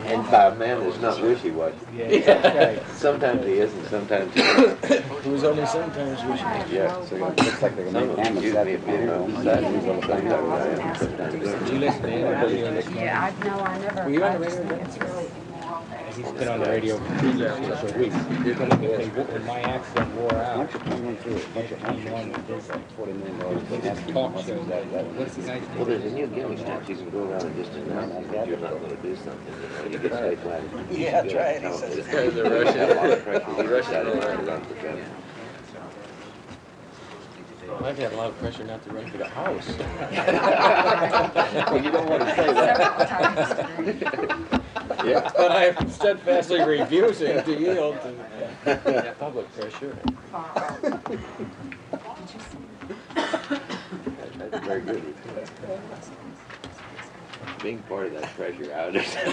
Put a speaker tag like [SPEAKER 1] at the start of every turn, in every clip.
[SPEAKER 1] And by a man that's not wishy-washy.
[SPEAKER 2] Yeah, that's right.
[SPEAKER 1] Sometimes he is and sometimes he isn't.
[SPEAKER 2] Who's only sometimes wishy-washy.
[SPEAKER 1] Yeah.
[SPEAKER 3] So it looks like they're
[SPEAKER 1] Some
[SPEAKER 3] gonna
[SPEAKER 1] of
[SPEAKER 3] make
[SPEAKER 1] them
[SPEAKER 3] cameras
[SPEAKER 1] accuse
[SPEAKER 3] out
[SPEAKER 1] me
[SPEAKER 3] of
[SPEAKER 1] of being on the side. Sometimes I am, sometimes
[SPEAKER 2] Do you
[SPEAKER 1] I'm
[SPEAKER 2] listen to any radio this morning?
[SPEAKER 4] Yeah, I never.
[SPEAKER 2] Were you on the
[SPEAKER 4] I just
[SPEAKER 2] radio?
[SPEAKER 4] think it's really.
[SPEAKER 2] He's been on the radio for 2 years, for a week. When my accident wore out,
[SPEAKER 3] Why don't you come through it? Bunch of
[SPEAKER 2] he wanted to do
[SPEAKER 3] $40 million.
[SPEAKER 2] this talk show. What's the guy's
[SPEAKER 1] Well, there's a
[SPEAKER 2] name?
[SPEAKER 1] new gimmick now. You can go around and just announce that you're not going to do something. You get straight flat.
[SPEAKER 3] Yeah, that's right. He says
[SPEAKER 1] This guy's a Russian. A lot of pressure. He decided to run for president.
[SPEAKER 2] I've had a lot of pressure not to run for the House.
[SPEAKER 1] Well, you don't want to say that.
[SPEAKER 4] Several times.
[SPEAKER 1] Yeah.
[SPEAKER 2] But I am steadfastly refusing to yield to public pressure.
[SPEAKER 1] That's very good. Being part of that pressure, I understand.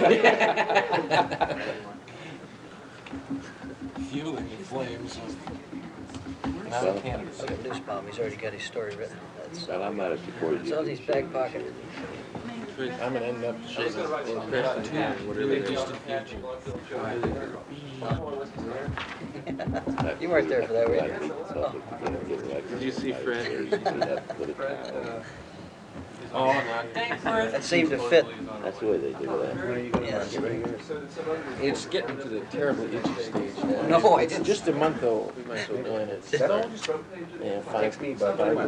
[SPEAKER 2] Fueling the flames. Now
[SPEAKER 1] Well,
[SPEAKER 2] I can't.
[SPEAKER 5] Look at Nussbaum, he's already got his story written. That's,
[SPEAKER 1] Well, I might have supported you.
[SPEAKER 5] it's on his back pocket.
[SPEAKER 2] I'm gonna end up in prison too, whatever it is.
[SPEAKER 5] You weren't there for that, were you?
[SPEAKER 1] Did you see Fred?
[SPEAKER 2] Oh,
[SPEAKER 5] That seemed to fit.
[SPEAKER 1] That's the way they do that.
[SPEAKER 5] Yeah.
[SPEAKER 2] it's getting to the terribly itchy stage now.
[SPEAKER 5] No, I didn't.
[SPEAKER 2] Just a month old. We might as well join it. Yeah, 5 weeks.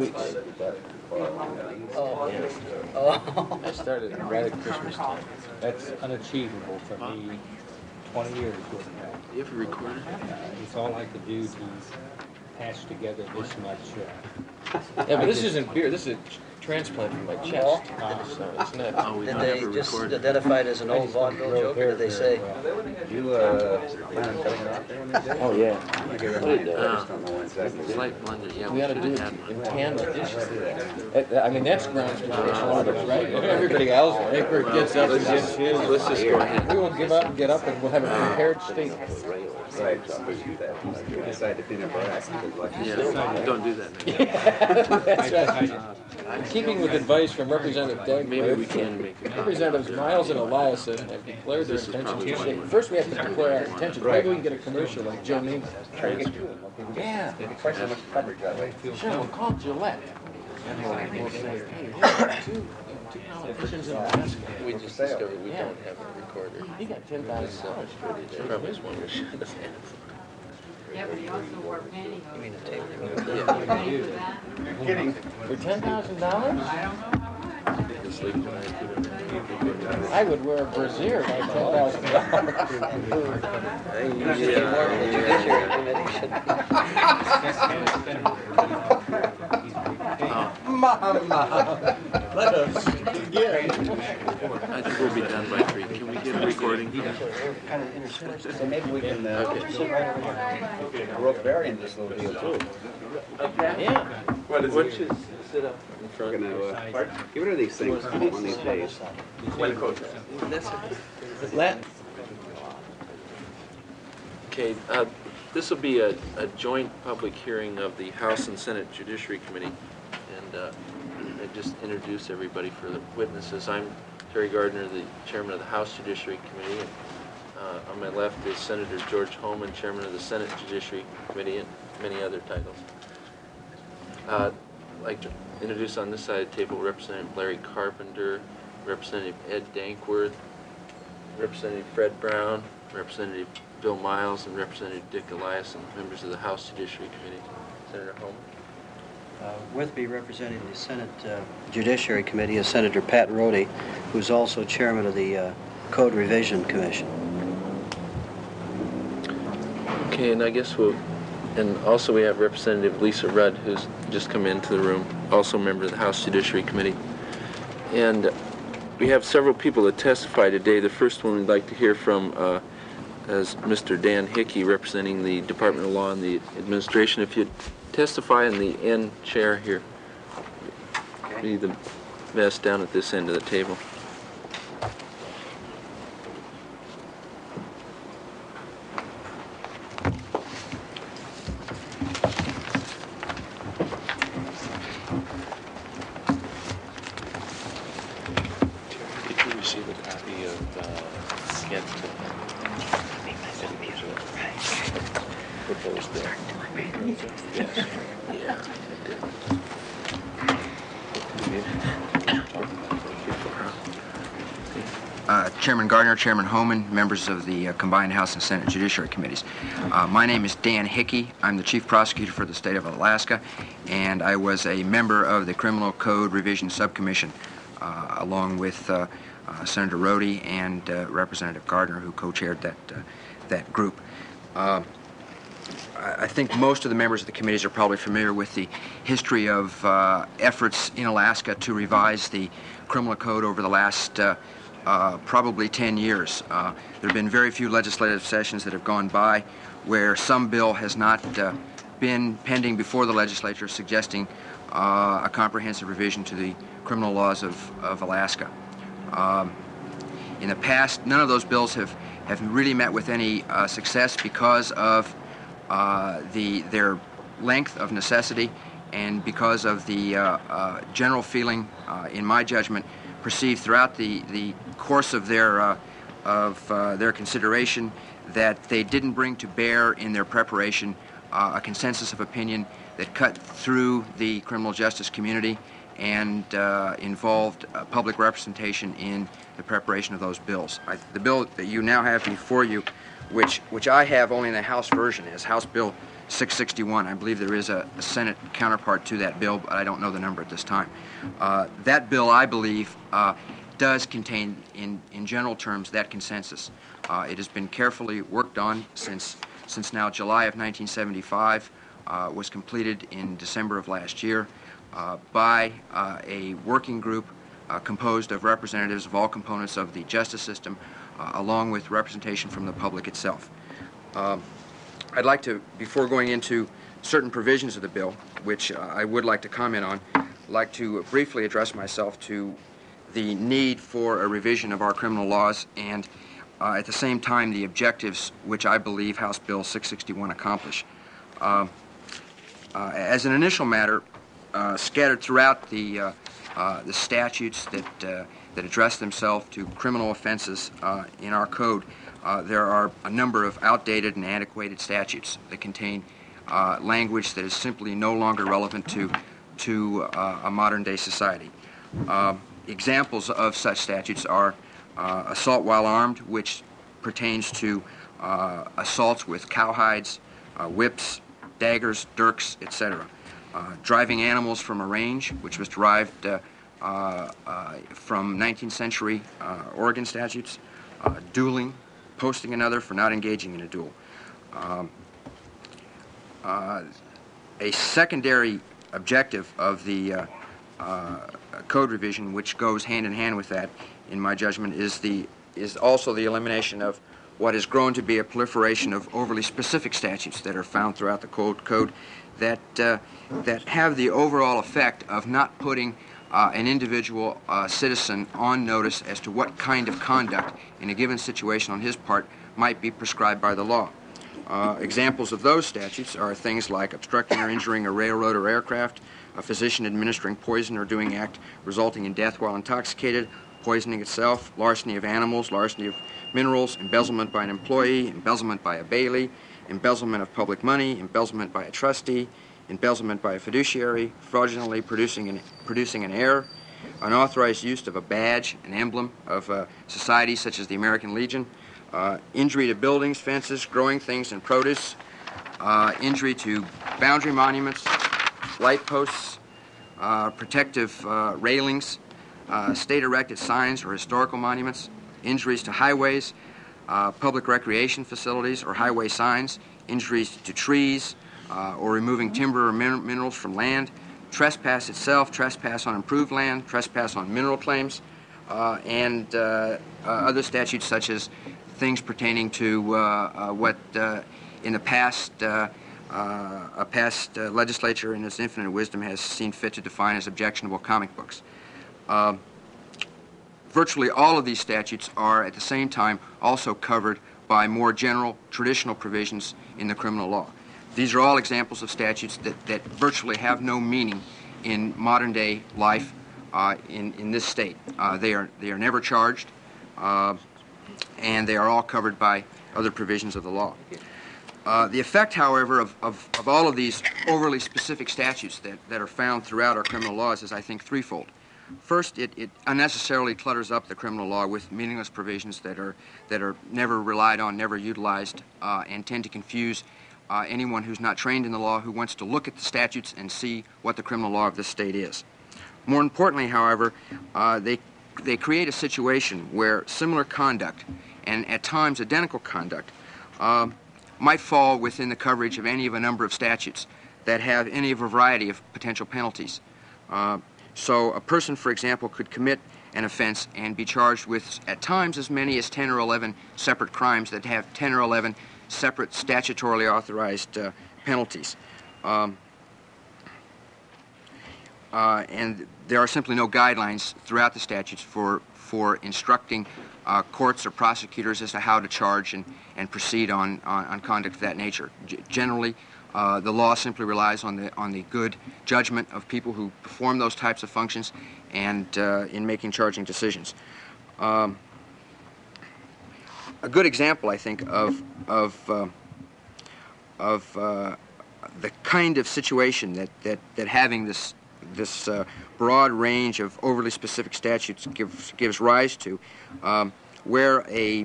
[SPEAKER 5] Oh,
[SPEAKER 2] Yeah.
[SPEAKER 5] oh.
[SPEAKER 2] I started right at Christmas time.
[SPEAKER 6] That's unachievable for me. 20 years with that.
[SPEAKER 2] You ever recorded?
[SPEAKER 6] It's all I could do to patch together this much.
[SPEAKER 2] Yeah, but this isn't beer. This is a transplant from my chest. So it's not.
[SPEAKER 7] Oh, we
[SPEAKER 5] Did
[SPEAKER 7] don't
[SPEAKER 5] they
[SPEAKER 7] ever
[SPEAKER 5] just
[SPEAKER 7] record it.
[SPEAKER 5] identify it as an old vaudeville joke, or did they say?
[SPEAKER 3] You, plan on cutting it off there when you do?
[SPEAKER 2] Oh yeah.
[SPEAKER 3] I just don't know when exactly.
[SPEAKER 7] Slight blunder, yeah,
[SPEAKER 2] We
[SPEAKER 7] we
[SPEAKER 2] ought to
[SPEAKER 7] should
[SPEAKER 2] do
[SPEAKER 7] have
[SPEAKER 2] it
[SPEAKER 7] had
[SPEAKER 2] in
[SPEAKER 7] one.
[SPEAKER 2] tandem. I mean, that's grounds for orders, right? Everybody else, Egbert gets up and gets his.
[SPEAKER 7] Let's just go ahead.
[SPEAKER 2] We won't give up and get up, and we'll have a prepared state.
[SPEAKER 3] Right, so we do that. You decide to clean up our act, because like you said,
[SPEAKER 7] Yeah, don't do that next time.
[SPEAKER 2] That's right. In keeping with advice from Representative Doug,
[SPEAKER 7] Maybe we can make a copy.
[SPEAKER 2] Representatives Miles and Eliason have declared their intention to change. First, we have to declare our intention. Maybe we can get a commercial like Joe Namath.
[SPEAKER 3] try to get two of them. Okay?
[SPEAKER 2] Yeah.
[SPEAKER 3] Twice how much coverage that way.
[SPEAKER 2] Sure, we'll call Gillette. And we'll say, hey, two politicians in Alaska.
[SPEAKER 7] We just discovered we don't have a recorder.
[SPEAKER 2] He got $10,000.
[SPEAKER 7] Probably is one we should have had.
[SPEAKER 8] Yeah, but he also wore pantyhose.
[SPEAKER 5] You mean the tape?
[SPEAKER 8] You ready for that?
[SPEAKER 3] Kidding.
[SPEAKER 2] For $10,000?
[SPEAKER 8] I don't know how much.
[SPEAKER 7] This leak tonight, we don't have.
[SPEAKER 2] I would wear a brassiere by $10,000.
[SPEAKER 5] The Judiciary Committee
[SPEAKER 2] Mama, let us begin.
[SPEAKER 7] I think we'll be done by 3. Can we get a recording?
[SPEAKER 5] should kind of interspersed.
[SPEAKER 3] So maybe we can, sit right over here. Rope Barry in this little deal too.
[SPEAKER 2] Yeah.
[SPEAKER 7] What is it? Sit up in
[SPEAKER 3] We're
[SPEAKER 7] front.
[SPEAKER 3] gonna, get rid of these things one of these days.
[SPEAKER 7] Okay, this will be a joint public hearing of the House and Senate Judiciary Committee. And I just introduce everybody for the witnesses. I'm Terry Gardner, the chairman of the House Judiciary Committee. And on my left is Senator George Holman, chairman of the Senate Judiciary Committee, and many other titles. I'd like to introduce on this side of the table Representative Larry Carpenter, Representative Ed Dankworth, Representative Fred Brown, Representative Bill Miles, and Representative Dick Eliason, members of the House Judiciary Committee. Senator Holman.
[SPEAKER 5] With me representing the Senate Judiciary Committee is Senator Pat Rode, who's also chairman of the Code Revision Commission.
[SPEAKER 7] Okay, and I guess and also we have Representative Lisa Rudd, who's just come into the room, also a member of the House Judiciary Committee. And we have several people that testify today. The first one we'd like to hear from is Mr. Dan Hickey, representing the Department of Law and the Administration. If you'd testify in the end chair here, be the best down at this end of the table.
[SPEAKER 9] Did you receive a copy of scanned
[SPEAKER 1] Proposed bill.
[SPEAKER 7] Yeah.
[SPEAKER 4] Chairman Gardner, Chairman Homan, members of the combined House and Senate Judiciary Committees. My name is Dan Hickey. I'm the Chief Prosecutor for the state of Alaska, and I was a member of the Criminal Code Revision Subcommission, along with Senator Rhodey and Representative Gardner, who co-chaired that group. I think most of the members of the committees are probably familiar with the history of efforts in Alaska to revise the criminal code over the last probably 10 years. There have been very few legislative sessions that have gone by where some bill has not been pending before the legislature suggesting a comprehensive revision to the criminal laws of Alaska. In the past, none of those bills have really met with any success because of their length of necessity and because of the general feeling, in my judgment, perceived throughout the course of their consideration that they didn't bring to bear in their preparation a consensus of opinion that cut through the criminal justice community and involved public representation in the preparation of those bills. The bill that you now have before you, which I have only in the House version, is House Bill 661. I believe there is a Senate counterpart to that bill, but I don't know the number at this time. That bill, I believe, does contain, in general terms, that consensus. It has been carefully worked on since now July of 1975, was completed in December of last year by a working group composed of representatives of all components of the justice system, along with representation from the public itself. I'd like to, before going into certain provisions of the bill, which I would like to comment on, like to briefly address myself to the need for a revision of our criminal laws and at the same time the objectives which I believe House Bill 661 accomplish. As an initial matter, scattered throughout the statutes that address themselves to criminal offenses in our code, there are a number of outdated and antiquated statutes that contain language that is simply no longer relevant to a modern-day society. Examples of such statutes are assault while armed, which pertains to assaults with cowhides, whips, daggers, dirks, etc. Driving animals from a range, which was derived from 19th century Oregon statutes. Dueling, posting another for not engaging in a duel. A secondary objective of the code revision, which goes hand in hand with that, in my judgment, is also the elimination of what has grown to be a proliferation of overly specific statutes that are found throughout the code that have the overall effect of not putting an individual citizen on notice as to what kind of conduct in a given situation on his part might be prescribed by the law. Examples of those statutes are things like obstructing or injuring a railroad or aircraft, a physician administering poison or doing act resulting in death while intoxicated, poisoning itself, larceny of animals, larceny of minerals, embezzlement by an employee, embezzlement by a bailee, embezzlement of public money, embezzlement by a trustee, embezzlement by a fiduciary, fraudulently producing an error, unauthorized use of a badge, an emblem of a society such as the American Legion, injury to buildings, fences, growing things and produce, injury to boundary monuments, light posts, protective railings, state-erected signs or historical monuments, injuries to highways, public recreation facilities or highway signs, injuries to trees or removing timber or minerals from land, trespass itself, trespass on improved land, trespass on mineral claims, and other statutes such as things pertaining to what in the past a past legislature in its infinite wisdom has seen fit to define as objectionable comic books. Virtually all of these statutes are at the same time also covered by more general traditional provisions in the criminal law. These are all examples of statutes that virtually have no meaning in modern day life in this state. They are never charged. and they are all covered by other provisions of the law. The effect, however, of all of these overly specific statutes that are found throughout our criminal laws is, I think, threefold. First, it unnecessarily clutters up the criminal law with meaningless provisions that are never relied on, never utilized, and tend to confuse anyone who's not trained in the law who wants to look at the statutes and see what the criminal law of this state is. More importantly, however, they create a situation where similar conduct, and at times identical conduct, might fall within the coverage of any of a number of statutes that have any of a variety of potential penalties. So a person, for example, could commit an offense and be charged with, at times, as many as 10 or 11 separate crimes that have 10 or 11 separate statutorily authorized penalties. And there are simply no guidelines throughout the statutes for instructing courts or prosecutors as to how to charge and proceed on conduct of that nature. Generally, the law simply relies on the good judgment of people who perform those types of functions and in making charging decisions. A good example, I think, of the kind of situation that having this broad range of overly specific statutes gives rise to, where a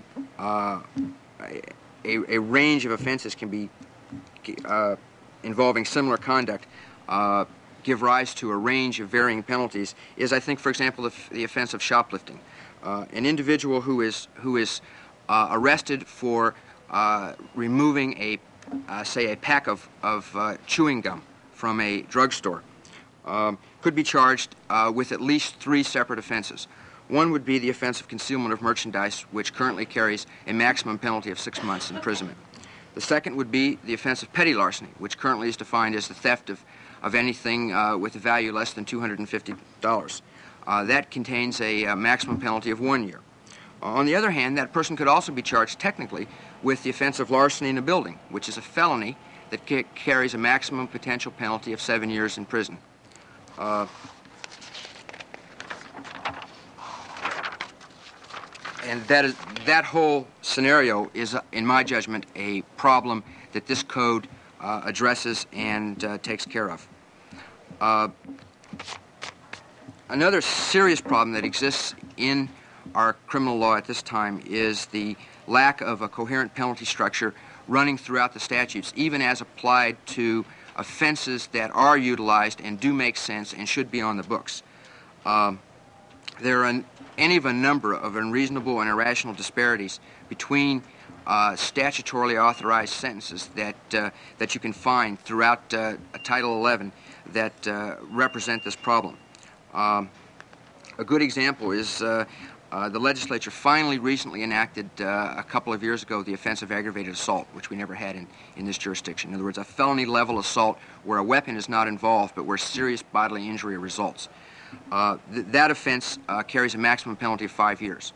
[SPEAKER 4] range of offenses can be involving similar conduct give rise to a range of varying penalties is, I think, for example, the offense of shoplifting. An individual who is arrested for removing say a pack of chewing gum from a drugstore could be charged with at least 3 separate offenses. One would be the offense of concealment of merchandise, which currently carries a maximum penalty of 6 months imprisonment. The second would be the offense of petty larceny, which currently is defined as the theft of anything with a value less than $250. That contains a maximum penalty of 1 year. On the other hand, that person could also be charged technically with the offense of larceny in a building, which is a felony that carries a maximum potential penalty of 7 years in prison. And that whole scenario is, in my judgment, a problem that this code addresses and takes care of. Another serious problem that exists in our criminal law at this time is the lack of a coherent penalty structure running throughout the statutes, even as applied to offenses that are utilized and do make sense and should be on the books. There are any of a number of unreasonable and irrational disparities between statutorily authorized sentences that you can find throughout Title 11 that represent this problem. A good example is the legislature finally recently enacted a couple of years ago the offense of aggravated assault, which we never had in this jurisdiction. In other words, a felony level assault where a weapon is not involved but where serious bodily injury results. That offense carries a maximum penalty of 5 years.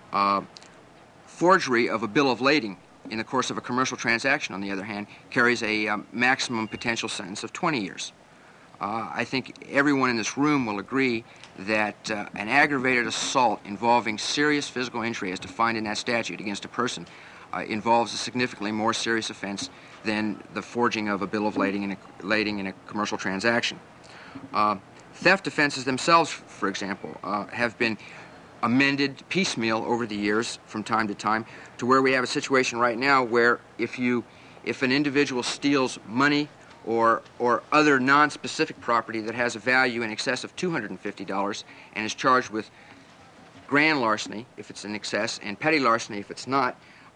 [SPEAKER 4] Forgery of a bill of lading in the course of a commercial transaction, on the other hand, carries a maximum potential sentence of 20 years. I think everyone in this room will agree that an aggravated assault involving serious physical injury as defined in that statute against a person involves a significantly more serious offense than the forging of a bill of lading in a commercial transaction. Theft offenses themselves, for example, have been amended piecemeal over the years from time to time to where we have a situation right now where if an individual steals money or other non-specific property that has a value in excess of $250 and is charged with grand larceny if it's in excess and petty larceny if it's not,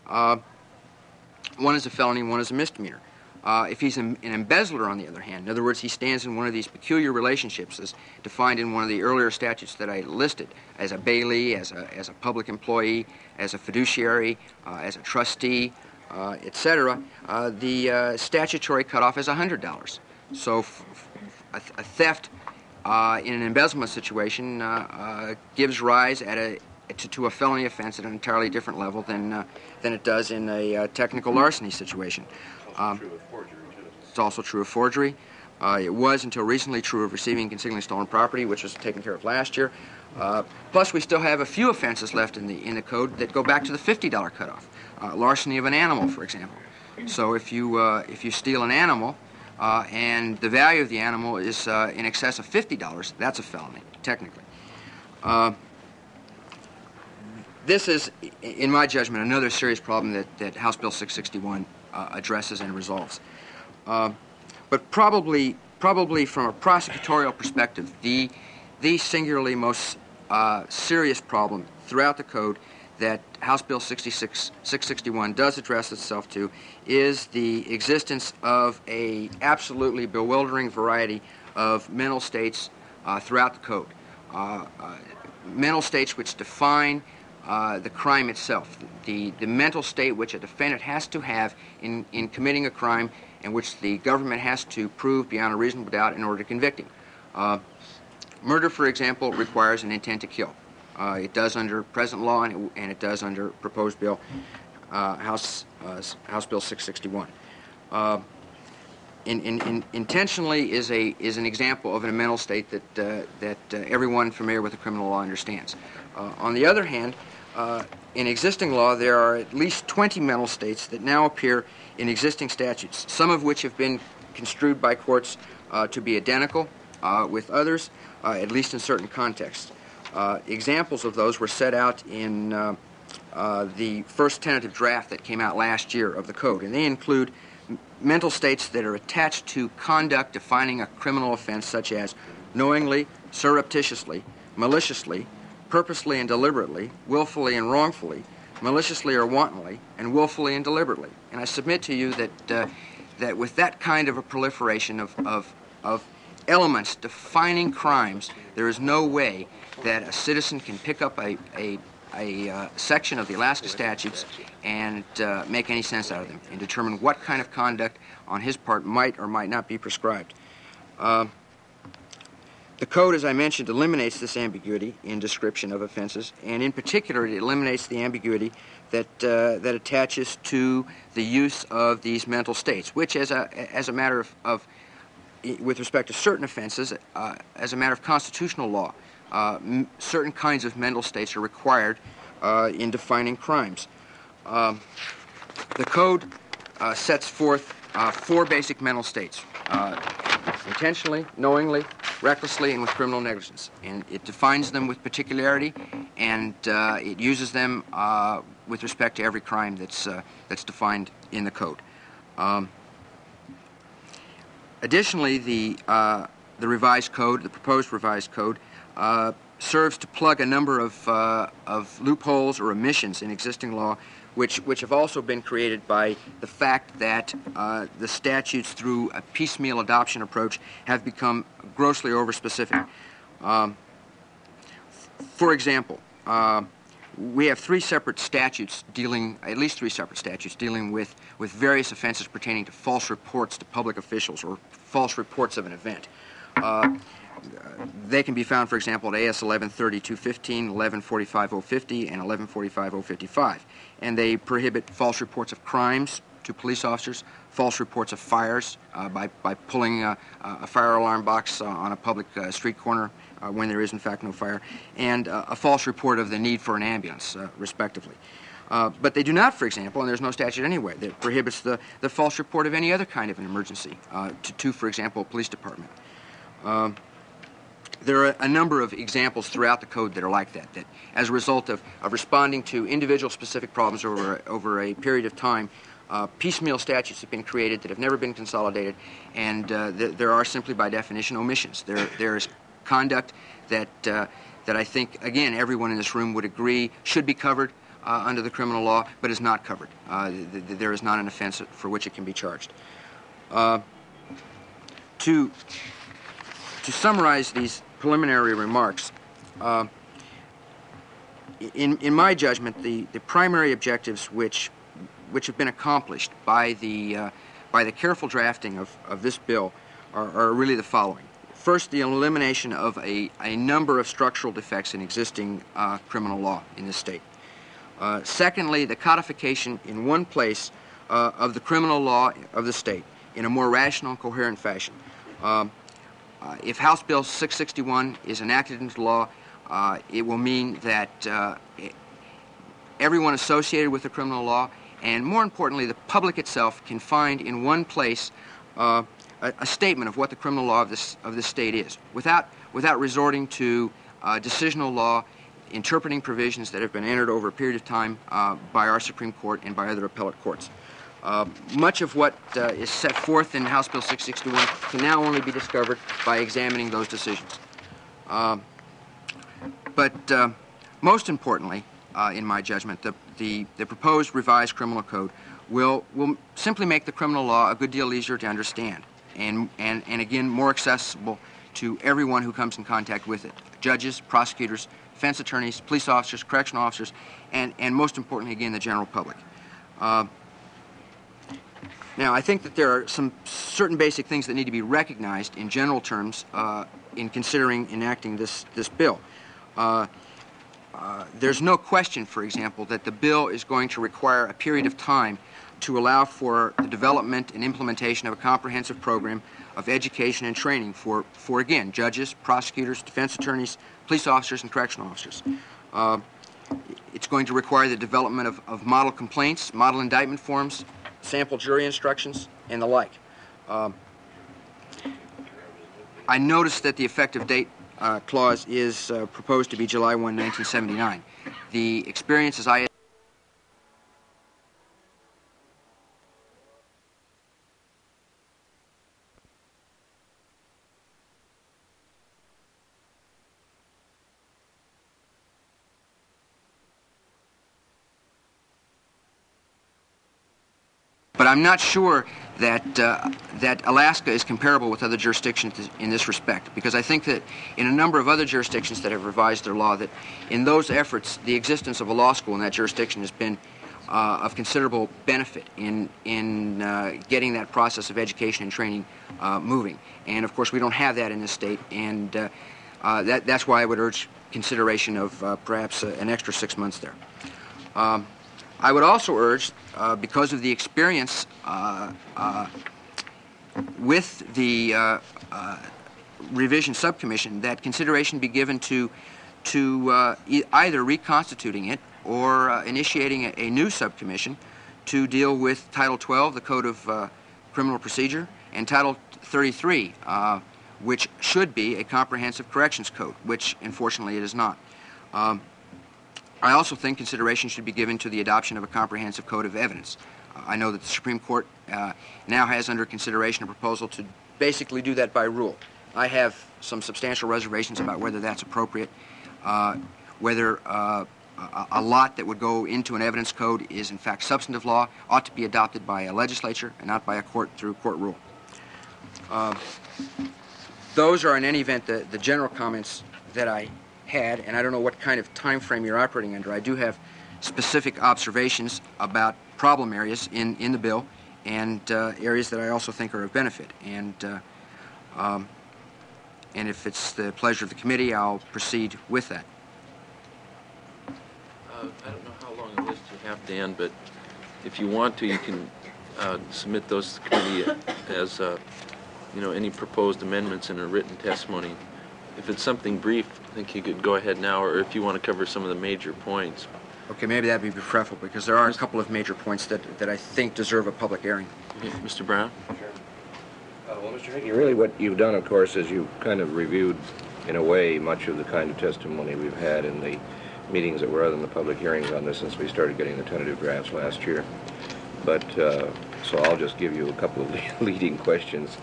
[SPEAKER 4] one is a felony, one is a misdemeanor. If he's an embezzler, on the other hand, in other words, he stands in one of these peculiar relationships as defined in one of the earlier statutes that I listed, as a bailee, as a public employee, as a fiduciary, as a trustee, etc., the statutory cutoff is $100. So a theft in an embezzlement situation gives rise to a felony offense at an entirely different level than it does in a technical larceny situation. It's also true of forgery. It was until recently true of receiving and concealing stolen property, which was taken care of last year. Plus, we still have a few offenses left in the code that go back to the $50 cutoff. Larceny of an animal, for example. So if you steal an animal and the value of the animal is in excess of $50, that's a felony, technically. This is, in my judgment, another serious problem that House Bill 661 addresses and resolves. But probably from a prosecutorial perspective, the singularly most serious problem throughout the code that House Bill 661 does address itself to is the existence of a absolutely bewildering variety of mental states throughout the code. Mental states which define the crime itself, the mental state which a defendant has to have in committing a crime and which the government has to prove beyond a reasonable doubt in order to convict him. Murder, for example, requires an intent to kill. It does under present law, and it does under proposed bill, House Bill 661. Intentionally is an example of a mental state that everyone familiar with the criminal law understands. On the other hand, in existing law, there are at least 20 mental states that now appear in existing statutes, some of which have been construed by courts to be identical with others, at least in certain contexts. Examples of those were set out in the first tentative draft that came out last year of the code, and they include mental states that are attached to conduct defining a criminal offense, such as knowingly, surreptitiously, maliciously, purposely and deliberately, willfully and wrongfully, maliciously or wantonly, and willfully and deliberately. And I submit to you that with that kind of a proliferation of elements defining crimes, there is no way that a citizen can pick up a section of the Alaska statutes and make any sense out of them and determine what kind of conduct on his part might or might not be prescribed. The code, as I mentioned, eliminates this ambiguity in description of offenses, and in particular, it eliminates the ambiguity that attaches to the use of these mental states, which, as a matter of with respect to certain offenses, as a matter of constitutional law, certain kinds of mental states are required in defining crimes. The code sets forth 4 basic mental states: intentionally, knowingly, recklessly, and with criminal negligence. And it defines them with particularity, and it uses them with respect to every crime that's defined in the code. Additionally, the revised code, the proposed revised code, serves to plug a number of loopholes or omissions in existing law, which have also been created by the fact that the statutes, through a piecemeal adoption approach, have become grossly overspecific. For example, we have at least 3 separate statutes dealing with various offenses pertaining to false reports to public officials or false reports of an event. They can be found, for example, at AS 1130-215, 1145-050, and 1145-055. And they prohibit false reports of crimes to police officers, false reports of fires by pulling a fire alarm box on a public street corner when there is, in fact, no fire, and a false report of the need for an ambulance, respectively. But they do not, for example, and there's no statute anyway, that prohibits the false report of any other kind of an emergency to, for example, a police department. There are a number of examples throughout the code that are like that as a result of responding to individual specific problems over a period of time, piecemeal statutes have been created that have never been consolidated, and there are simply, by definition, omissions. There is conduct that I think, again, everyone in this room would agree should be covered under the criminal law, but is not covered. There is not an offense for which it can be charged. To summarize these preliminary remarks, in my judgment, the primary objectives which have been accomplished by the careful drafting of this bill are really the following. First, the elimination of a number of structural defects in existing criminal law in this state. Secondly, the codification in one place of the criminal law of the state in a more rational and coherent fashion. If House Bill 661 is enacted into law, It will mean that everyone associated with the criminal law, and more importantly, the public itself, can find in one place a statement of what the criminal law of this state is, without resorting to decisional law, interpreting provisions that have been entered over a period of time by our Supreme Court and by other appellate courts. Much of what is set forth in House Bill 661 can now only be discovered by examining those decisions. But most importantly, in my judgment, the proposed revised criminal code will simply make the criminal law a good deal easier to understand and again, more accessible to everyone who comes in contact with it. Judges, prosecutors, defense attorneys, police officers, correctional officers, and most importantly, again, the general public. Now, I think that there are some certain basic things that need to be recognized in general terms in considering enacting this bill. There's no question, for example, that the bill is going to require a period of time to allow for the development and implementation of a comprehensive program of education and training for again, judges, prosecutors, defense attorneys, police officers, and correctional officers. It's going to require the development of model complaints, model indictment forms, sample jury instructions, and the like. I noticed that the effective date clause is proposed to be July 1, 1979. The experiences I But I'm not sure that that Alaska is comparable with other jurisdictions in this respect, because I think that in a number of other jurisdictions that have revised their law, that in those efforts, the existence of a law school in that jurisdiction has been of considerable benefit in getting that process of education and training moving. And of course, we don't have that in this state, and that's why I would urge consideration of perhaps an extra 6 months there. I would also urge, because of the experience with the revision subcommission, that consideration be given to either reconstituting it or initiating a new subcommission to deal with Title 12, the Code of Criminal Procedure, and Title 33, which should be a comprehensive corrections code, which unfortunately it is not. I also think consideration should be given to the adoption of a comprehensive code of evidence. I know that the Supreme Court now has under consideration a proposal to basically do that by rule. I have some substantial reservations about whether that's appropriate, whether a lot that would go into an evidence code is in fact substantive law, ought to be adopted by a legislature and not by a court through court rule. Those are in any event the general comments that I had, and I don't know what kind of time frame you're operating under. I do have specific observations about problem areas in the bill and areas that I also think are of benefit. And if it's the pleasure of the committee, I'll proceed with that.
[SPEAKER 7] I don't know how long a list you have, Dan, but if you want to, you can submit those to the committee as any proposed amendments in a written testimony. If it's something brief, I think you could go ahead now, or if you want to cover some of the major points.
[SPEAKER 4] Okay, maybe that would be preferable, because there are a couple of major points that I think deserve a public airing.
[SPEAKER 7] Okay, Mr. Brown?
[SPEAKER 1] Sure. Well, Mr. Hickey, really what you've done, of course, is you've kind of reviewed, in a way, much of the kind of testimony we've had in the meetings that were other than the public hearings on this since we started getting the tentative drafts last year. But, so I'll just give you a couple of leading questions.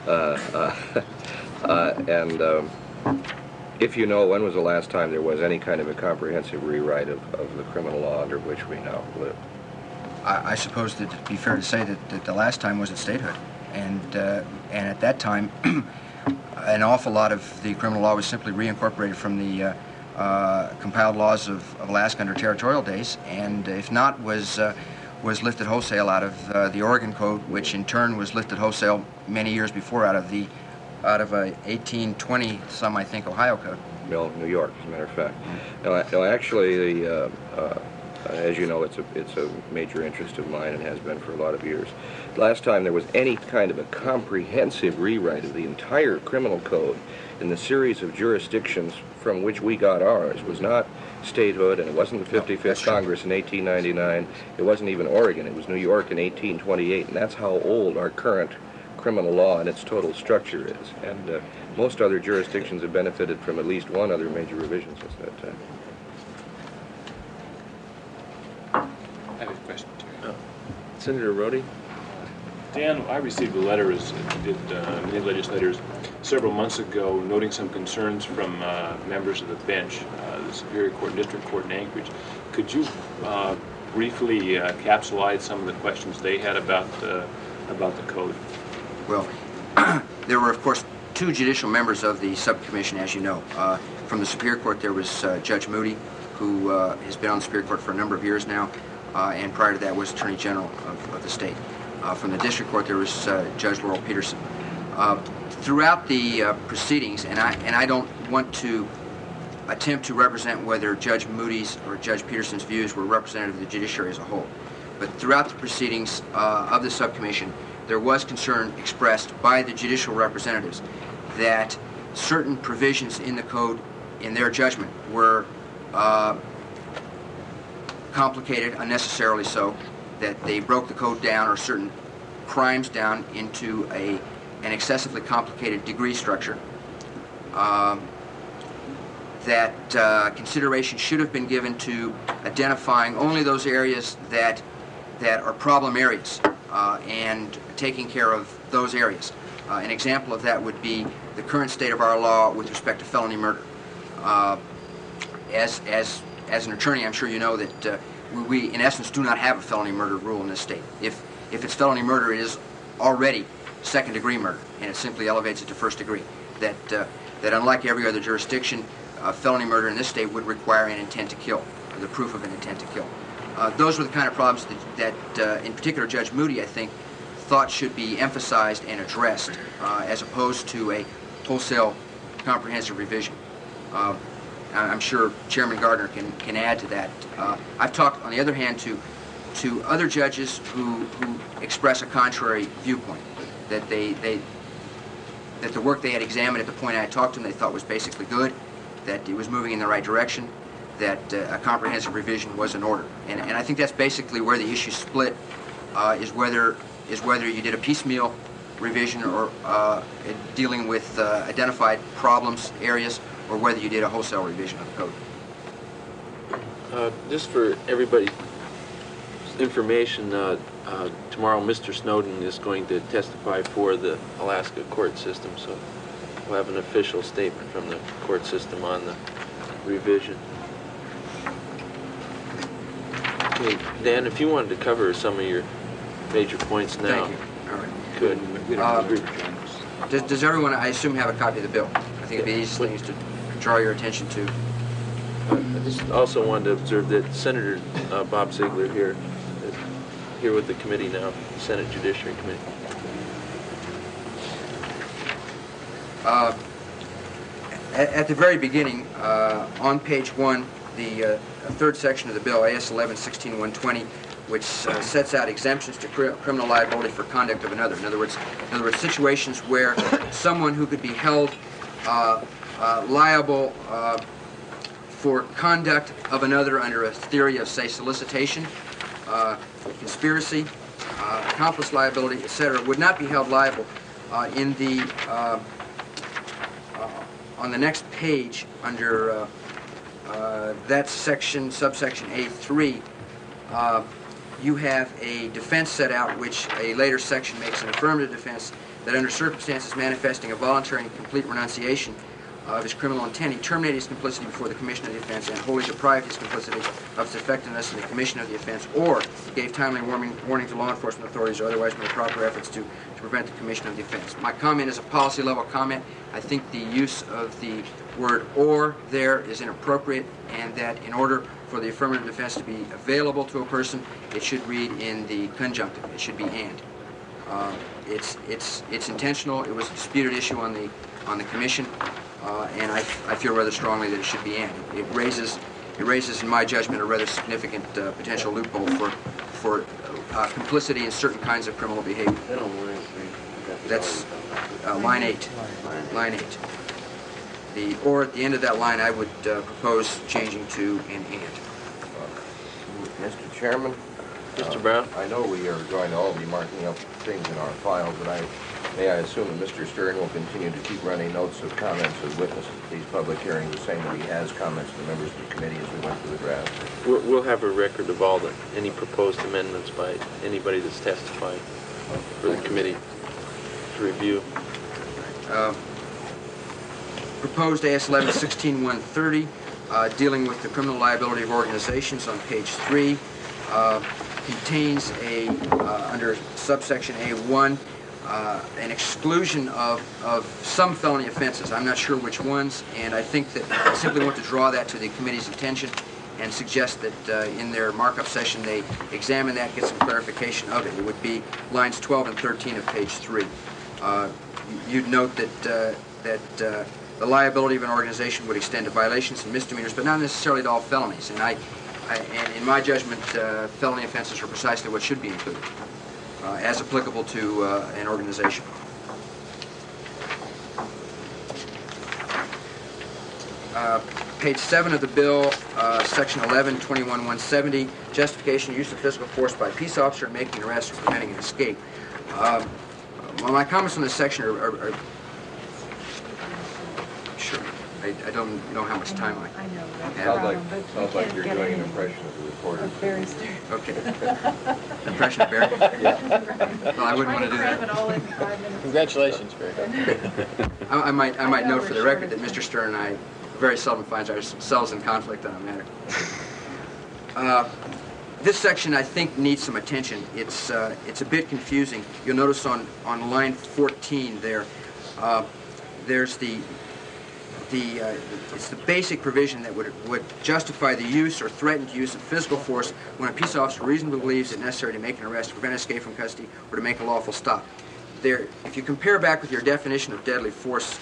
[SPEAKER 1] If you know, when was the last time there was any kind of a comprehensive rewrite of the criminal law under which we now live?
[SPEAKER 4] I suppose that it'd be fair to say that the last time was at statehood, and at that time, an awful lot of the criminal law was simply reincorporated from the compiled laws of Alaska under territorial days, and if not, was lifted wholesale out of the Oregon Code, which in turn was lifted wholesale many years before out of a 1820 some, I think, Ohio Code.
[SPEAKER 1] No, New York, as a matter of fact. No, actually, As you know, it's a major interest of mine and has been for a lot of years. Last time there was any kind of a comprehensive rewrite of the entire criminal code in the series of jurisdictions from which we got ours was not statehood, and it wasn't the 55th Congress in 1899. It wasn't even Oregon. It was New York in 1828, and that's how old our current criminal law and its total structure is. And most other jurisdictions have benefited from at least one other major revision since that time.
[SPEAKER 9] I have a question, Terry.
[SPEAKER 7] Senator Rhodey?
[SPEAKER 9] Dan, I received a letter, as did many legislators, several months ago, noting some concerns from members of the bench, the Superior Court and District Court in Anchorage. Could you briefly capsulize some of the questions they had about the code?
[SPEAKER 4] Well, there were, of course, two judicial members of the subcommission, as you know. From the Superior Court, there was Judge Moody, who has been on the Superior Court for a number of years now, and prior to that was Attorney General of the state. From the District Court, there was Judge Laurel Peterson. Throughout the proceedings, and I don't want to attempt to represent whether Judge Moody's or Judge Peterson's views were representative of the judiciary as a whole, but throughout the proceedings of the subcommission, there was concern expressed by the judicial representatives that certain provisions in the code, in their judgment, were complicated, unnecessarily so, that they broke the code down or certain crimes down into an excessively complicated degree structure. That consideration should have been given to identifying only those areas that are problem areas and taking care of those areas. An example of that would be the current state of our law with respect to felony murder. As an attorney, I'm sure you know that we, in essence, do not have a felony murder rule in this state. If it's felony murder, it is already second-degree murder, and it simply elevates it to first degree. That unlike every other jurisdiction, felony murder in this state would require an intent to kill, or the proof of an intent to kill. Those were the kind of problems that in particular, Judge Moody, I think, thought should be emphasized and addressed, as opposed to a wholesale comprehensive revision. I'm sure Chairman Gardner can add to that. I've talked, on the other hand, to other judges who express a contrary viewpoint, that that the work they had examined at the point I had talked to them they thought was basically good, that it was moving in the right direction, that a comprehensive revision was in order. And I think that's basically where the issue split, is whether you did a piecemeal revision or dealing with identified problems, areas, or whether you did a wholesale revision of the code.
[SPEAKER 7] Just for everybody's information, tomorrow Mr. Snowden is going to testify for the Alaska court system, so we'll have an official statement from the court system on the revision. Okay, Dan, if you wanted to cover some of your major points now.
[SPEAKER 4] Thank you. All right.
[SPEAKER 7] Good.
[SPEAKER 4] Does everyone, I assume, have a copy of the bill? I think it'd be the easiest thing is to draw your attention to.
[SPEAKER 7] I just also wanted to observe that Senator Bob Ziegler here is here with the committee now, the Senate Judiciary Committee.
[SPEAKER 4] At the very beginning, on page 1, the third section of the bill, AS 11-16-120, which sets out exemptions to criminal liability for conduct of another. In other words, situations where someone who could be held liable for conduct of another under a theory of, say, solicitation, conspiracy, accomplice liability, etc., would not be held liable in the on the next page under that section, subsection A3. You have a defense set out, which a later section makes an affirmative defense, that under circumstances manifesting a voluntary and complete renunciation of his criminal intent, he terminated his complicity before the commission of the offense and wholly deprived his complicity of its effectiveness in the commission of the offense, or gave timely warning to law enforcement authorities or otherwise made proper efforts to prevent the commission of the offense. My comment is a policy-level comment. I think the use of the word "or" there is inappropriate, and that in order for the affirmative defense to be available to a person, it should read in the conjunctive. It should be "and." It's intentional. It was a disputed issue on the commission, and I feel rather strongly that it should be "and." It raises it raises, in my judgment, a rather significant potential loophole for complicity in certain kinds of criminal behavior. That's line 8. Line 8. Or at the end of that line, I would propose changing to an and.
[SPEAKER 1] Mr. Chairman?
[SPEAKER 7] Mr. Brown?
[SPEAKER 1] I know we are going to all be marking up things in our file, but may I assume that Mr. Stern will continue to keep running notes of comments of witnesses at these public hearings, the same that he has comments to the members of the committee as we went through the draft?
[SPEAKER 7] We'll have a record of all any proposed amendments by anybody that's testified for the committee to review.
[SPEAKER 4] Proposed AS 11-16-130, dealing with the criminal liability of organizations on page 3, contains under subsection A1, an exclusion of some felony offenses. I'm not sure which ones, and I think that I simply want to draw that to the committee's attention and suggest that in their markup session they examine that, get some clarification of it. It would be lines 12 and 13 of page 3. You'd note that the liability of an organization would extend to violations and misdemeanors, but not necessarily to all felonies. And and in my judgment, felony offenses are precisely what should be included, as applicable to an organization. Page 7 of the bill, section 11-21-170, justification use of physical force by a peace officer in making an arrest or preventing an escape. Well, my comments on this section are sure. I don't know how much time I
[SPEAKER 8] know.
[SPEAKER 4] have.
[SPEAKER 1] Sounds like you're doing an impression of the reporter.
[SPEAKER 8] Barry Stern.
[SPEAKER 4] Okay. Impression of Barry? Yeah. Well, I wouldn't want to do that.
[SPEAKER 2] Congratulations, Barry.
[SPEAKER 4] I might note for the record that Mr. Stern and I very seldom find ourselves in conflict on a matter. This section, I think, needs some attention. It's a bit confusing. You'll notice on line 14 there, there's it's the basic provision that would justify the use or threatened use of physical force when a peace officer reasonably believes it necessary to make an arrest, to prevent escape from custody, or to make a lawful stop. There, if you compare back with your definition of deadly force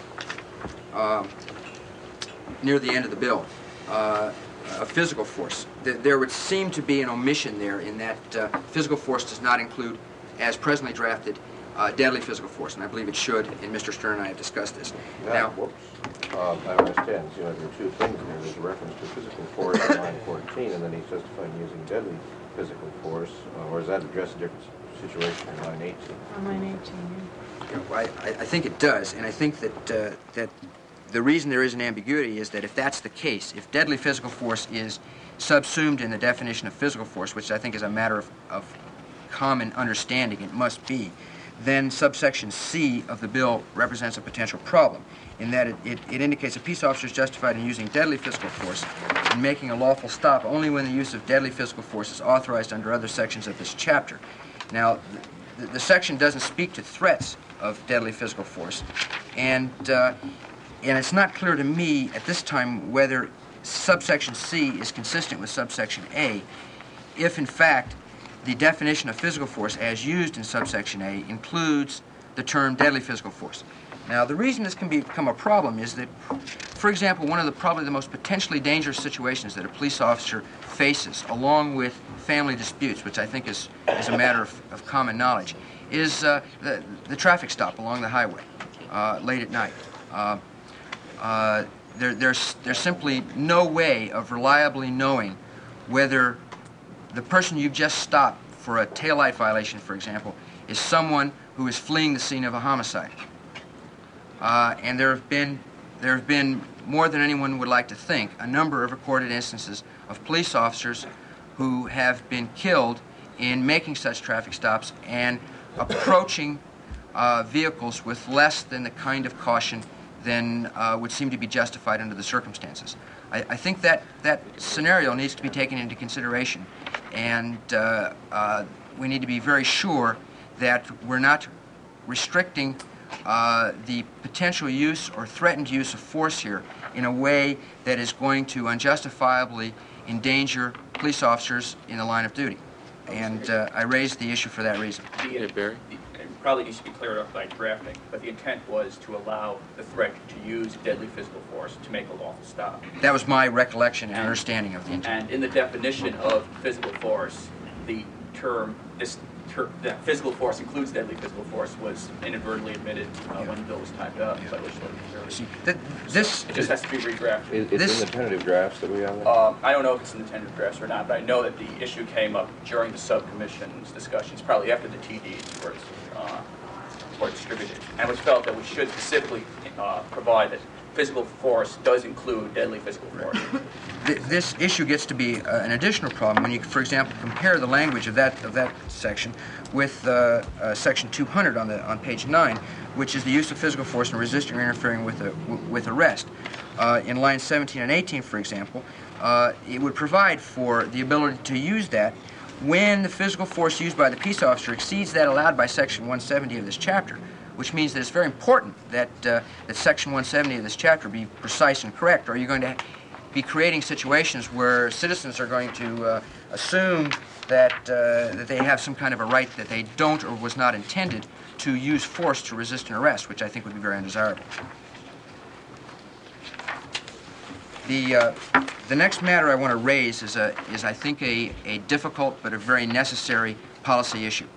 [SPEAKER 4] near the end of the bill, of physical force, there would seem to be an omission there in that physical force does not include, as presently drafted, deadly physical force, and I believe it should, and Mr. Stern and I have discussed this. Now,
[SPEAKER 1] Whoops. I understand. So, there are two things here. There's a reference to physical force on line 14, and then he's justifying using deadly physical force, or does that address a different situation in line 18?
[SPEAKER 8] On line 18,
[SPEAKER 4] I think it does, and I think that that the reason there is an ambiguity is that if that's the case, if deadly physical force is subsumed in the definition of physical force, which I think is a matter of common understanding, it must be, then subsection C of the bill represents a potential problem, in that it indicates a peace officer is justified in using deadly physical force in making a lawful stop only when the use of deadly physical force is authorized under other sections of this chapter. Now, the section doesn't speak to threats of deadly physical force, and it's not clear to me at this time whether subsection C is consistent with subsection A, if in fact the definition of physical force as used in subsection A includes the term deadly physical force. Now, the reason this can become a problem is that, for example, one of the probably the most potentially dangerous situations that a police officer faces, along with family disputes, which I think is a matter of common knowledge, is the traffic stop along the highway late at night. There's simply no way of reliably knowing whether the person you've just stopped for a taillight violation, for example, is someone who is fleeing the scene of a homicide. And there have been, more than anyone would like to think, a number of recorded instances of police officers who have been killed in making such traffic stops and approaching vehicles with less than the kind of caution than would seem to be justified under the circumstances. I think that scenario needs to be taken into consideration, and we need to be very sure that we're not restricting the potential use or threatened use of force here in a way that is going to unjustifiably endanger police officers in the line of duty. And I raised the issue for that reason.
[SPEAKER 7] Yeah, Barry?
[SPEAKER 10] probably needs to be cleared up by drafting, but the intent was to allow the threat to use deadly physical force to make a lawful stop.
[SPEAKER 4] That was my recollection and understanding of the intent.
[SPEAKER 10] And in the definition of physical force, the term, that physical force includes deadly physical force, was inadvertently admitted when the bill was typed up by legislative majority.
[SPEAKER 4] See,
[SPEAKER 10] It just has to be redrafted.
[SPEAKER 1] It's in the tentative drafts that we have there?
[SPEAKER 10] I don't know if it's in the tentative drafts or not, but I know that the issue came up during the subcommission's discussions, probably after the TDs were distributed. And it was felt that we should specifically provide that physical force does include deadly physical force.
[SPEAKER 4] This issue gets to be an additional problem when you, for example, compare the language of that section with section 200 on page 9, which is the use of physical force in resisting or interfering with arrest. In lines 17 and 18, for example, it would provide for the ability to use that when the physical force used by the peace officer exceeds that allowed by section 170 of this chapter, which means that it's very important that that section 170 of this chapter be precise and correct, or you're going to be creating situations where citizens are going to assume that that they have some kind of a right that they don't or was not intended to use force to resist an arrest, which I think would be very undesirable. The next matter I want to raise is I think a difficult but a very necessary policy issue,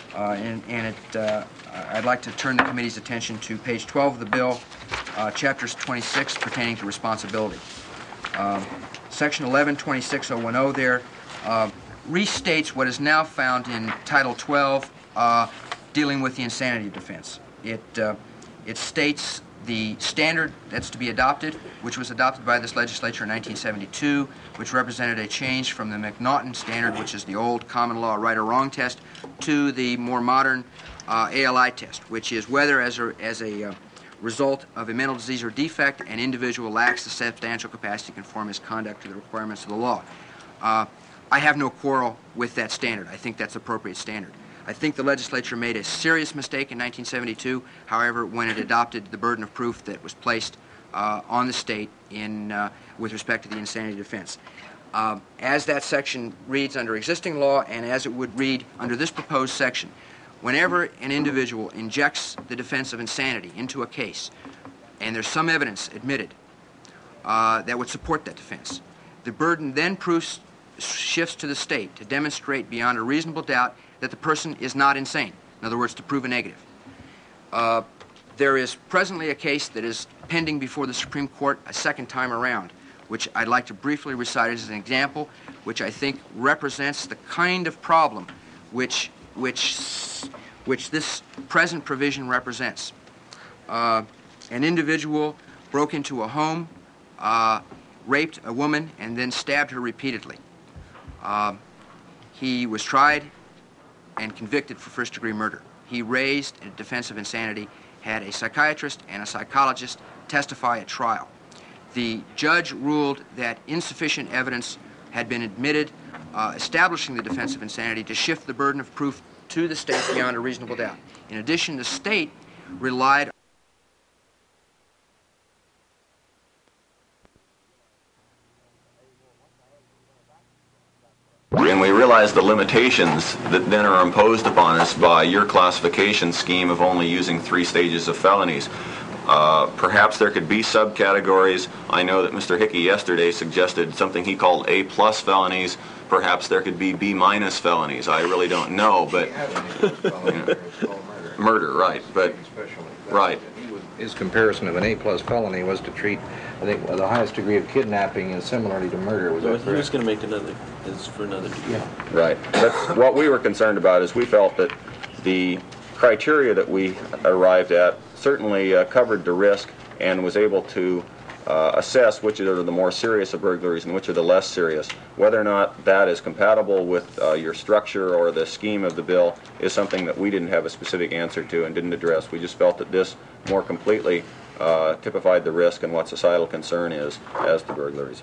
[SPEAKER 4] I'd like to turn the committee's attention to page 12 of the bill, chapters 26 pertaining to responsibility. Section 1126.010 there restates what is now found in Title 12 dealing with the insanity defense. It states the standard that's to be adopted, which was adopted by this legislature in 1972, which represented a change from the McNaughton standard, which is the old common law right or wrong test, to the more modern ALI test, which is whether as a result of a mental disease or defect, an individual lacks the substantial capacity to conform his conduct to the requirements of the law. I have no quarrel with that standard. I think that's appropriate standard. I think the legislature made a serious mistake in 1972, however, when it adopted the burden of proof that was placed on the state with respect to the insanity defense. As that section reads under existing law and as it would read under this proposed section, whenever an individual injects the defense of insanity into a case and there's some evidence admitted that would support that defense, the burden then shifts to the state to demonstrate beyond a reasonable doubt that the person is not insane. In other words, to prove a negative. There is presently a case that is pending before the Supreme Court a second time around, which I'd like to briefly recite as an example, which I think represents the kind of problem which this present provision represents. An individual broke into a home, raped a woman, and then stabbed her repeatedly. He was tried and convicted for first-degree murder. He raised a defense of insanity, had a psychiatrist and a psychologist testify at trial. The judge ruled that insufficient evidence had been admitted establishing the defense of insanity to shift the burden of proof to the state beyond a reasonable doubt. In addition, the state relied
[SPEAKER 11] and we realize the limitations that then are imposed upon us by your classification scheme of only using 3 stages of felonies. Perhaps there could be subcategories. I know that Mr. Hickey yesterday suggested something he called A+ felonies. Perhaps there could be B- felonies. I really don't know, but murder, right? But right.
[SPEAKER 1] His comparison of an A+ felony was to treat, I think, the highest degree of kidnapping and similarly to murder. Was that correct?
[SPEAKER 7] He was going to make another. It's for another degree.
[SPEAKER 1] Yeah.
[SPEAKER 11] Right. That's what we were concerned about. Is we felt that the criteria that we arrived at certainly covered the risk and was able to assess which are the more serious of burglaries and which are the less serious. Whether or not that is compatible with your structure or the scheme of the bill is something that we didn't have a specific answer to and didn't address. We just felt that this more completely typified the risk and what societal concern is as to burglaries.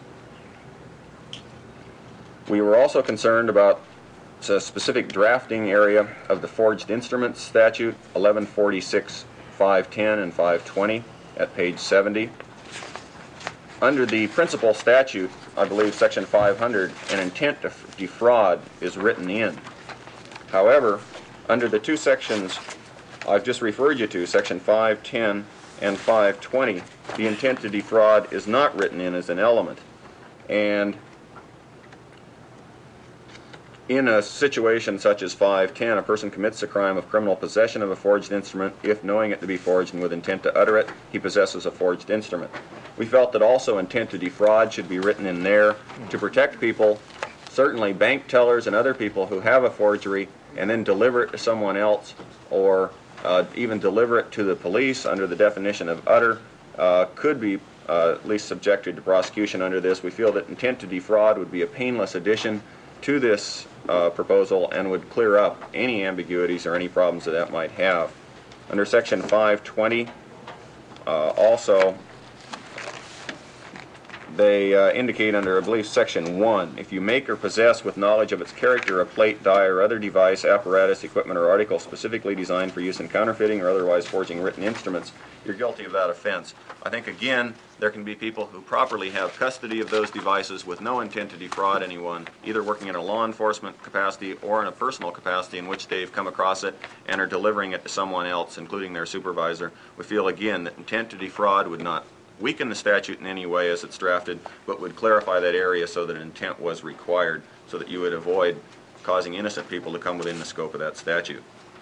[SPEAKER 11] We were also concerned about a specific drafting area of the Forged Instruments Statute, 1146, 510, and 520 at page 70. Under the principal statute, I believe section 500, an intent to defraud is written in. However, under the 2 sections I've just referred you to, Section 510 and 520. The intent to defraud is not written in as an element. And in a situation such as 510, a person commits a crime of criminal possession of a forged instrument if, knowing it to be forged and with intent to utter it, he possesses a forged instrument. We felt that also intent to defraud should be written in there to protect people, certainly bank tellers and other people who have a forgery and then deliver it to someone else, or even deliver it to the police under the definition of utter, could be at least subjected to prosecution under this. We feel that intent to defraud would be a painless addition to this proposal and would clear up any ambiguities or any problems that that might have. Under Section 520, also, they indicate under, I believe, Section 1, if you make or possess with knowledge of its character a plate, die, or other device, apparatus, equipment, or article specifically designed for use in counterfeiting or otherwise forging written instruments, you're guilty of that offense. I think, again, there can be people who properly have custody of those devices with no intent to defraud anyone, either working in a law enforcement capacity or in a personal capacity in which they've come across it and are delivering it to someone else, including their supervisor. We feel, again, that intent to defraud would not weaken the statute in any way as it's drafted, but would clarify that area so that intent was required, so that you would avoid causing innocent people to come within the scope of that statute.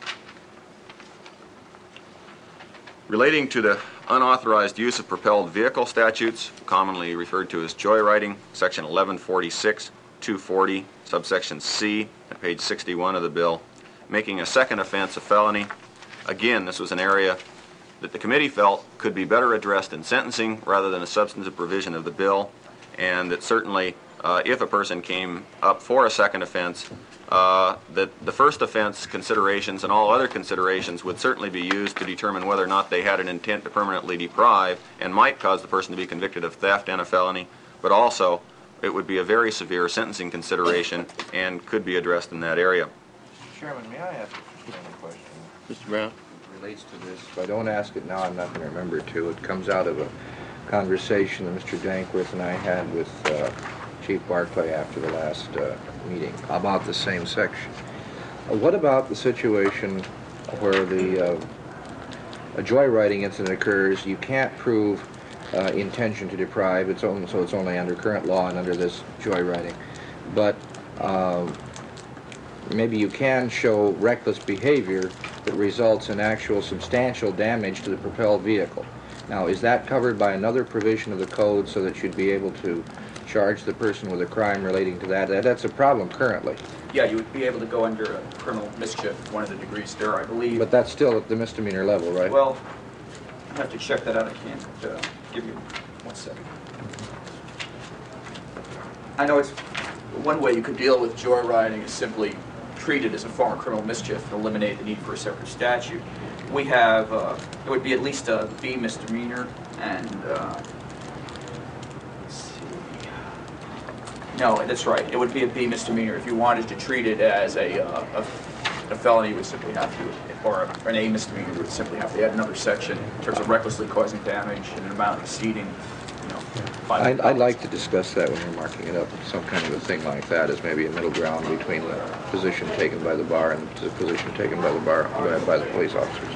[SPEAKER 11] Relating to the unauthorized use of propelled vehicle statutes, commonly referred to as joyriding, Section 1146, 240, subsection C, at page 61 of the bill, making a second offense a felony. Again, this was an area that the committee felt could be better addressed in sentencing rather than a substantive provision of the bill, and that certainly if a person came up for a second offense, that the first offense considerations and all other considerations would certainly be used to determine whether or not they had an intent to permanently deprive and might cause the person to be convicted of theft and a felony, but also it would be a very severe sentencing consideration and could be addressed in that area.
[SPEAKER 1] Mr. Chairman, may I ask a question?
[SPEAKER 7] Mr. Brown?
[SPEAKER 1] Relates to this. If I don't ask it now, I'm not going to remember it to. It comes out of a conversation that Mr. Dankworth and I had with Chief Barclay after the last meeting about the same section. What about the situation where a joyriding incident occurs? You can't prove intention to deprive. It's only under current law and under this joyriding. But maybe you can show reckless behavior that results in actual substantial damage to the propelled vehicle. Now, is that covered by another provision of the code so that you'd be able to charge the person with a crime relating to that? That's a problem currently.
[SPEAKER 10] Yeah, you would be able to go under a criminal mischief, one of the degrees there, I believe.
[SPEAKER 1] But that's still at the misdemeanor level, right?
[SPEAKER 10] Well, I have to check that out. I can't give you 1 second. I know it's one way you could deal with joyriding is simply treat it as a form of criminal mischief and eliminate the need for a separate statute. We have, it would be at least a B misdemeanor, and let's see. No, that's right. It would be a B misdemeanor. If you wanted to treat it as a felony, you would simply have to, or an A misdemeanor, you would simply have to add another section in terms of recklessly causing damage and an amount exceeding,
[SPEAKER 1] I'd like to discuss that when we're marking it up. Some kind of a thing like that is maybe a middle ground between the position taken by the bar and the position taken by the bar by the police officers.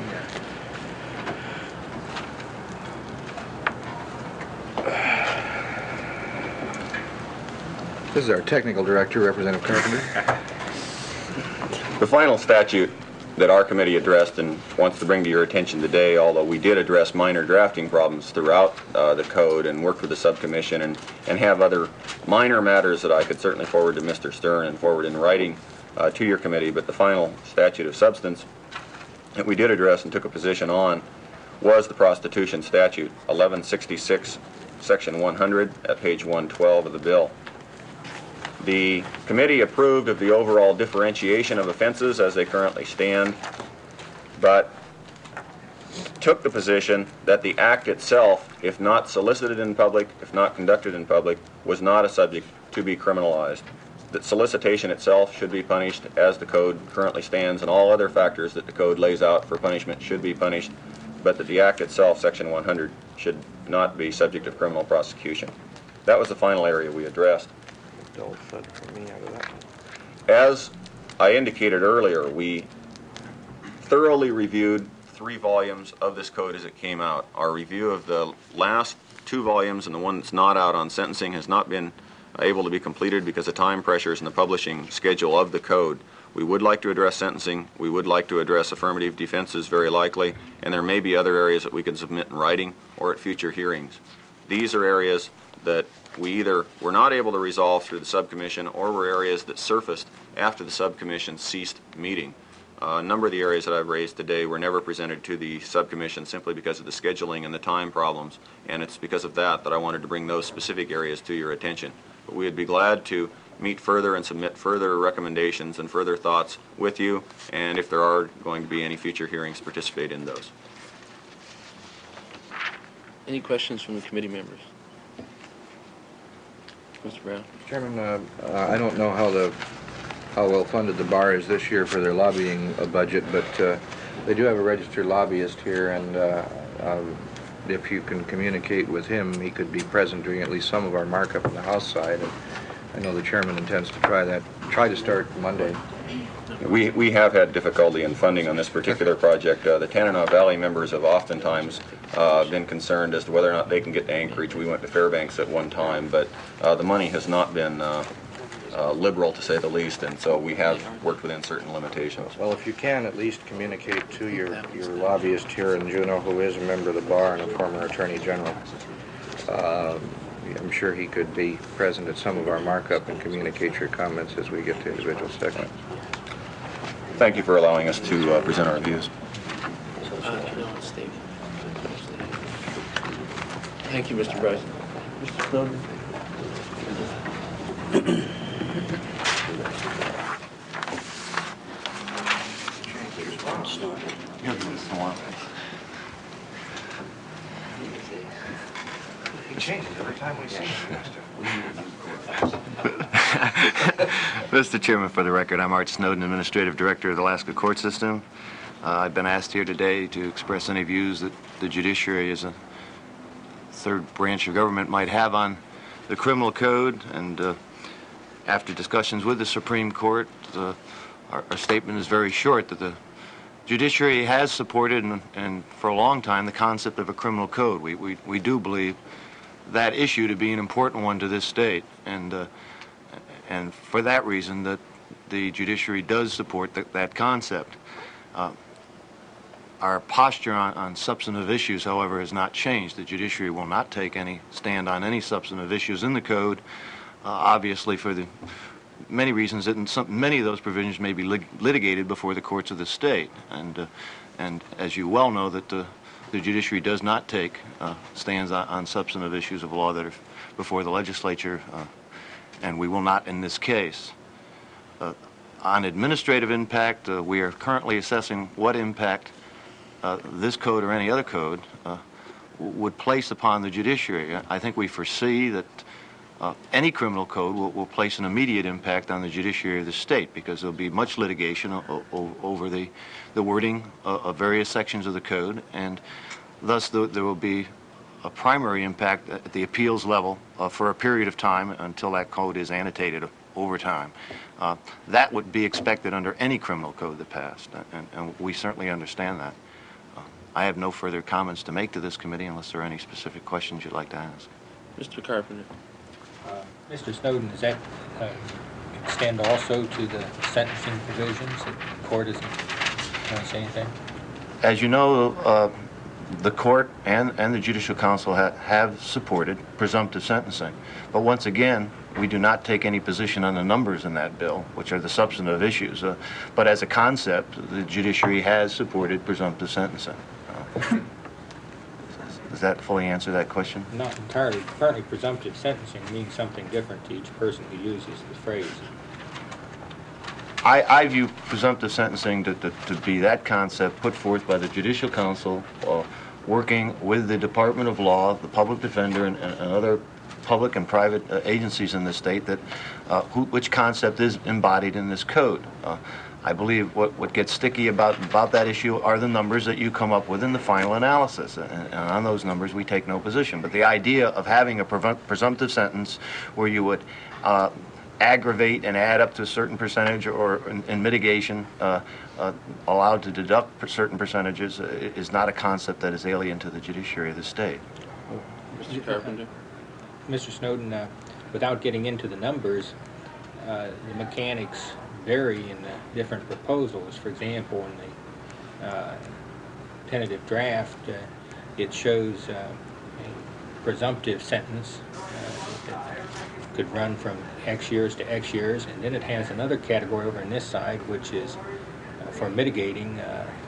[SPEAKER 1] This is our technical director, Representative Carpenter.
[SPEAKER 11] The final statute that our committee addressed and wants to bring to your attention today, although we did address minor drafting problems throughout the code and worked with the subcommission and have other minor matters that I could certainly forward to Mr. Stern and forward in writing to your committee, but the final statute of substance that we did address and took a position on was the prostitution statute, 1166, section 100 at page 112 of the bill. The committee approved of the overall differentiation of offenses as they currently stand, but took the position that the act itself, if not solicited in public, if not conducted in public, was not a subject to be criminalized. That solicitation itself should be punished as the code currently stands, and all other factors that the code lays out for punishment should be punished, but that the act itself, section 100, should not be subject of criminal prosecution. That was the final area we addressed. As I indicated earlier, we thoroughly reviewed 3 volumes of this code as it came out. Our review of the last 2 volumes and the one that's not out on sentencing has not been able to be completed because of time pressures and the publishing schedule of the code. We would like to address sentencing, we would like to address affirmative defenses very likely, and there may be other areas that we can submit in writing or at future hearings. These are areas that we either were not able to resolve through the subcommission or were areas that surfaced after the subcommission ceased meeting. A number of the areas that I've raised today were never presented to the subcommission simply because of the scheduling and the time problems, and it's because of that that I wanted to bring those specific areas to your attention. But we would be glad to meet further and submit further recommendations and further thoughts with you, and if there are going to be any future hearings, participate in those.
[SPEAKER 7] Any questions from the committee members? Mr. Brown?
[SPEAKER 1] Chairman, I don't know how well funded the bar is this year for their lobbying budget, but they do have a registered lobbyist here, and if you can communicate with him, he could be present during at least some of our markup on the House side. And I know the chairman intends to try to start Monday.
[SPEAKER 11] We have had difficulty in funding on this particular project. The Tanana Valley members have oftentimes been concerned as to whether or not they can get to Anchorage. We went to Fairbanks at one time, but the money has not been liberal, to say the least, and so we have worked within certain limitations.
[SPEAKER 1] Well, if you can at least communicate to your lobbyist here in Juneau, who is a member of the bar and a former Attorney General, I'm sure he could be present at some of our markup and communicate your comments as we get to individual segments.
[SPEAKER 11] Thank you for allowing us to present our views.
[SPEAKER 7] Thank you, Mr. Bryson. Mr. Snowden?
[SPEAKER 1] He changes every time we see him.
[SPEAKER 12] Mr. Chairman, for the record, I'm Art Snowden, Administrative Director of the Alaska Court System. I've been asked here today to express any views that the judiciary as a third branch of government might have on the criminal code, and after discussions with the Supreme Court, our statement is very short that the judiciary has supported and for a long time the concept of a criminal code. We do believe that issue to be an important one to this state, and for that reason that the judiciary does support that concept. Our posture on substantive issues, however, has not changed. The judiciary will not take any stand on any substantive issues in the code, obviously for the many reasons that many of those provisions may be litigated before the courts of the state. And as you well know, that the judiciary does not take stands on substantive issues of law that are before the legislature, and we will not in this case. On administrative impact, we are currently assessing what impact this code or any other code would place upon the judiciary. I think we foresee that any criminal code will place an immediate impact on the judiciary of the state, because there'll be much litigation over the wording of various sections of the code, and thus there will be a primary impact at the appeals level for a period of time until that code is annotated over time. That would be expected under any criminal code that passed, and we certainly understand that. I have no further comments to make to this committee unless there are any specific questions you'd like to ask.
[SPEAKER 7] Mr. Carpenter.
[SPEAKER 6] Mr. Snowden, does that extend also to the sentencing provisions? The court isn't going to say anything?
[SPEAKER 12] As you know, the court and the Judicial Council have supported presumptive sentencing. But once again, we do not take any position on the numbers in that bill, which are the substantive issues. But as a concept, the judiciary has supported presumptive sentencing. Does that fully answer that question?
[SPEAKER 6] Not entirely. Currently, presumptive sentencing means something different to each person who uses the phrase.
[SPEAKER 12] I view presumptive sentencing to be that concept put forth by the Judicial Council, working with the Department of Law, the Public Defender, and other public and private agencies in the state, that which concept is embodied in this code. I believe what gets sticky about that issue are the numbers that you come up with in the final analysis, and on those numbers we take no position. But the idea of having a presumptive sentence where you would aggravate and add up to a certain percentage, or in mitigation, allowed to deduct certain percentages, is not a concept that is alien to the judiciary of the state.
[SPEAKER 7] Mr. Carpenter?
[SPEAKER 6] Mr. Snowden, without getting into the numbers, the mechanics vary in the different proposals. For example, in the tentative draft, it shows a presumptive sentence that could run from X years to X years, and then it has another category over on this side, which is for mitigating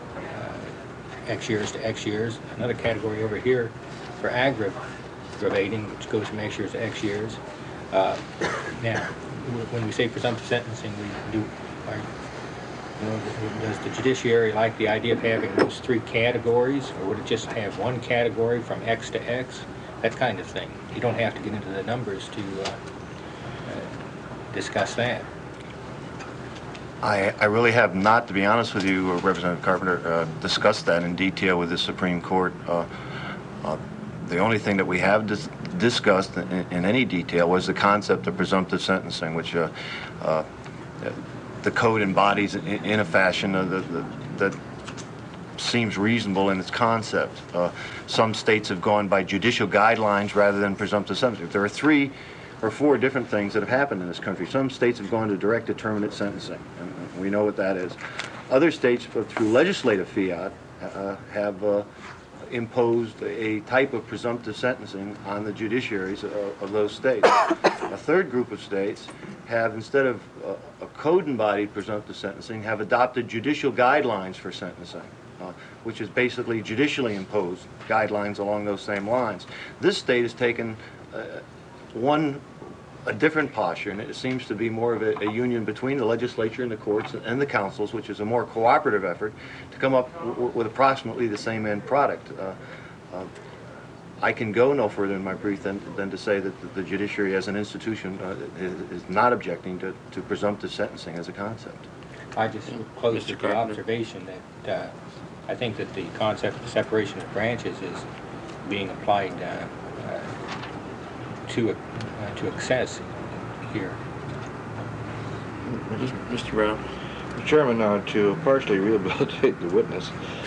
[SPEAKER 6] X years to X years, another category over here for aggravating, which goes from X years to X years. Now, when we say presumptive sentencing, does the judiciary like the idea of having those three categories, or would it just have one category from X to X? That kind of thing. You don't have to get into the numbers to discuss that.
[SPEAKER 12] I really have not, to be honest with you, Representative Carpenter, discussed that in detail with the Supreme Court. The only thing that we have discussed in any detail was the concept of presumptive sentencing, which the code embodies in a fashion that seems reasonable in its concept. Some states have gone by judicial guidelines rather than presumptive sentencing. There are 3 or 4 different things that have happened in this country. Some states have gone to direct determinate sentencing, and we know what that is. Other states, through legislative fiat, have imposed a type of presumptive sentencing on the judiciaries of those states. A third group of states have, instead of a code-embodied presumptive sentencing, have adopted judicial guidelines for sentencing, which is basically judicially imposed guidelines along those same lines. This state has taken a different posture, and it seems to be more of a union between the legislature and the courts and the councils, which is a more cooperative effort to come up with approximately the same end product. I can go no further in my brief than to say that the judiciary as an institution is not objecting to presumptive sentencing as a concept.
[SPEAKER 6] I just closed with the observation that I think that the concept of separation of branches is being applied to excess here.
[SPEAKER 7] Mr. Brown?
[SPEAKER 1] Mr. Chairman, to partially rehabilitate the witness,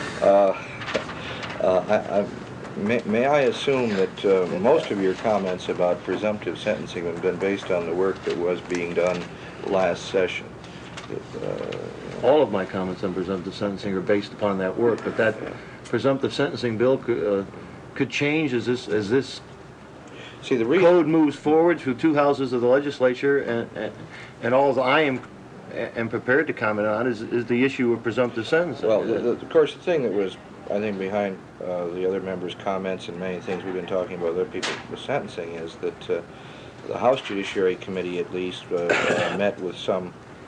[SPEAKER 1] may I assume that most of your comments about presumptive sentencing have been based on the work that was being done last session?
[SPEAKER 12] All of my comments on presumptive sentencing are based upon that work, but that presumptive sentencing bill could change as this
[SPEAKER 1] See, the
[SPEAKER 12] code moves forward through 2 houses of the legislature, and all that I am prepared to comment on is the issue of presumptive sentencing.
[SPEAKER 1] Well, of course, the thing that was, I think, behind the other members' comments and many things we've been talking about other people with sentencing is that the House Judiciary Committee, at least, met with some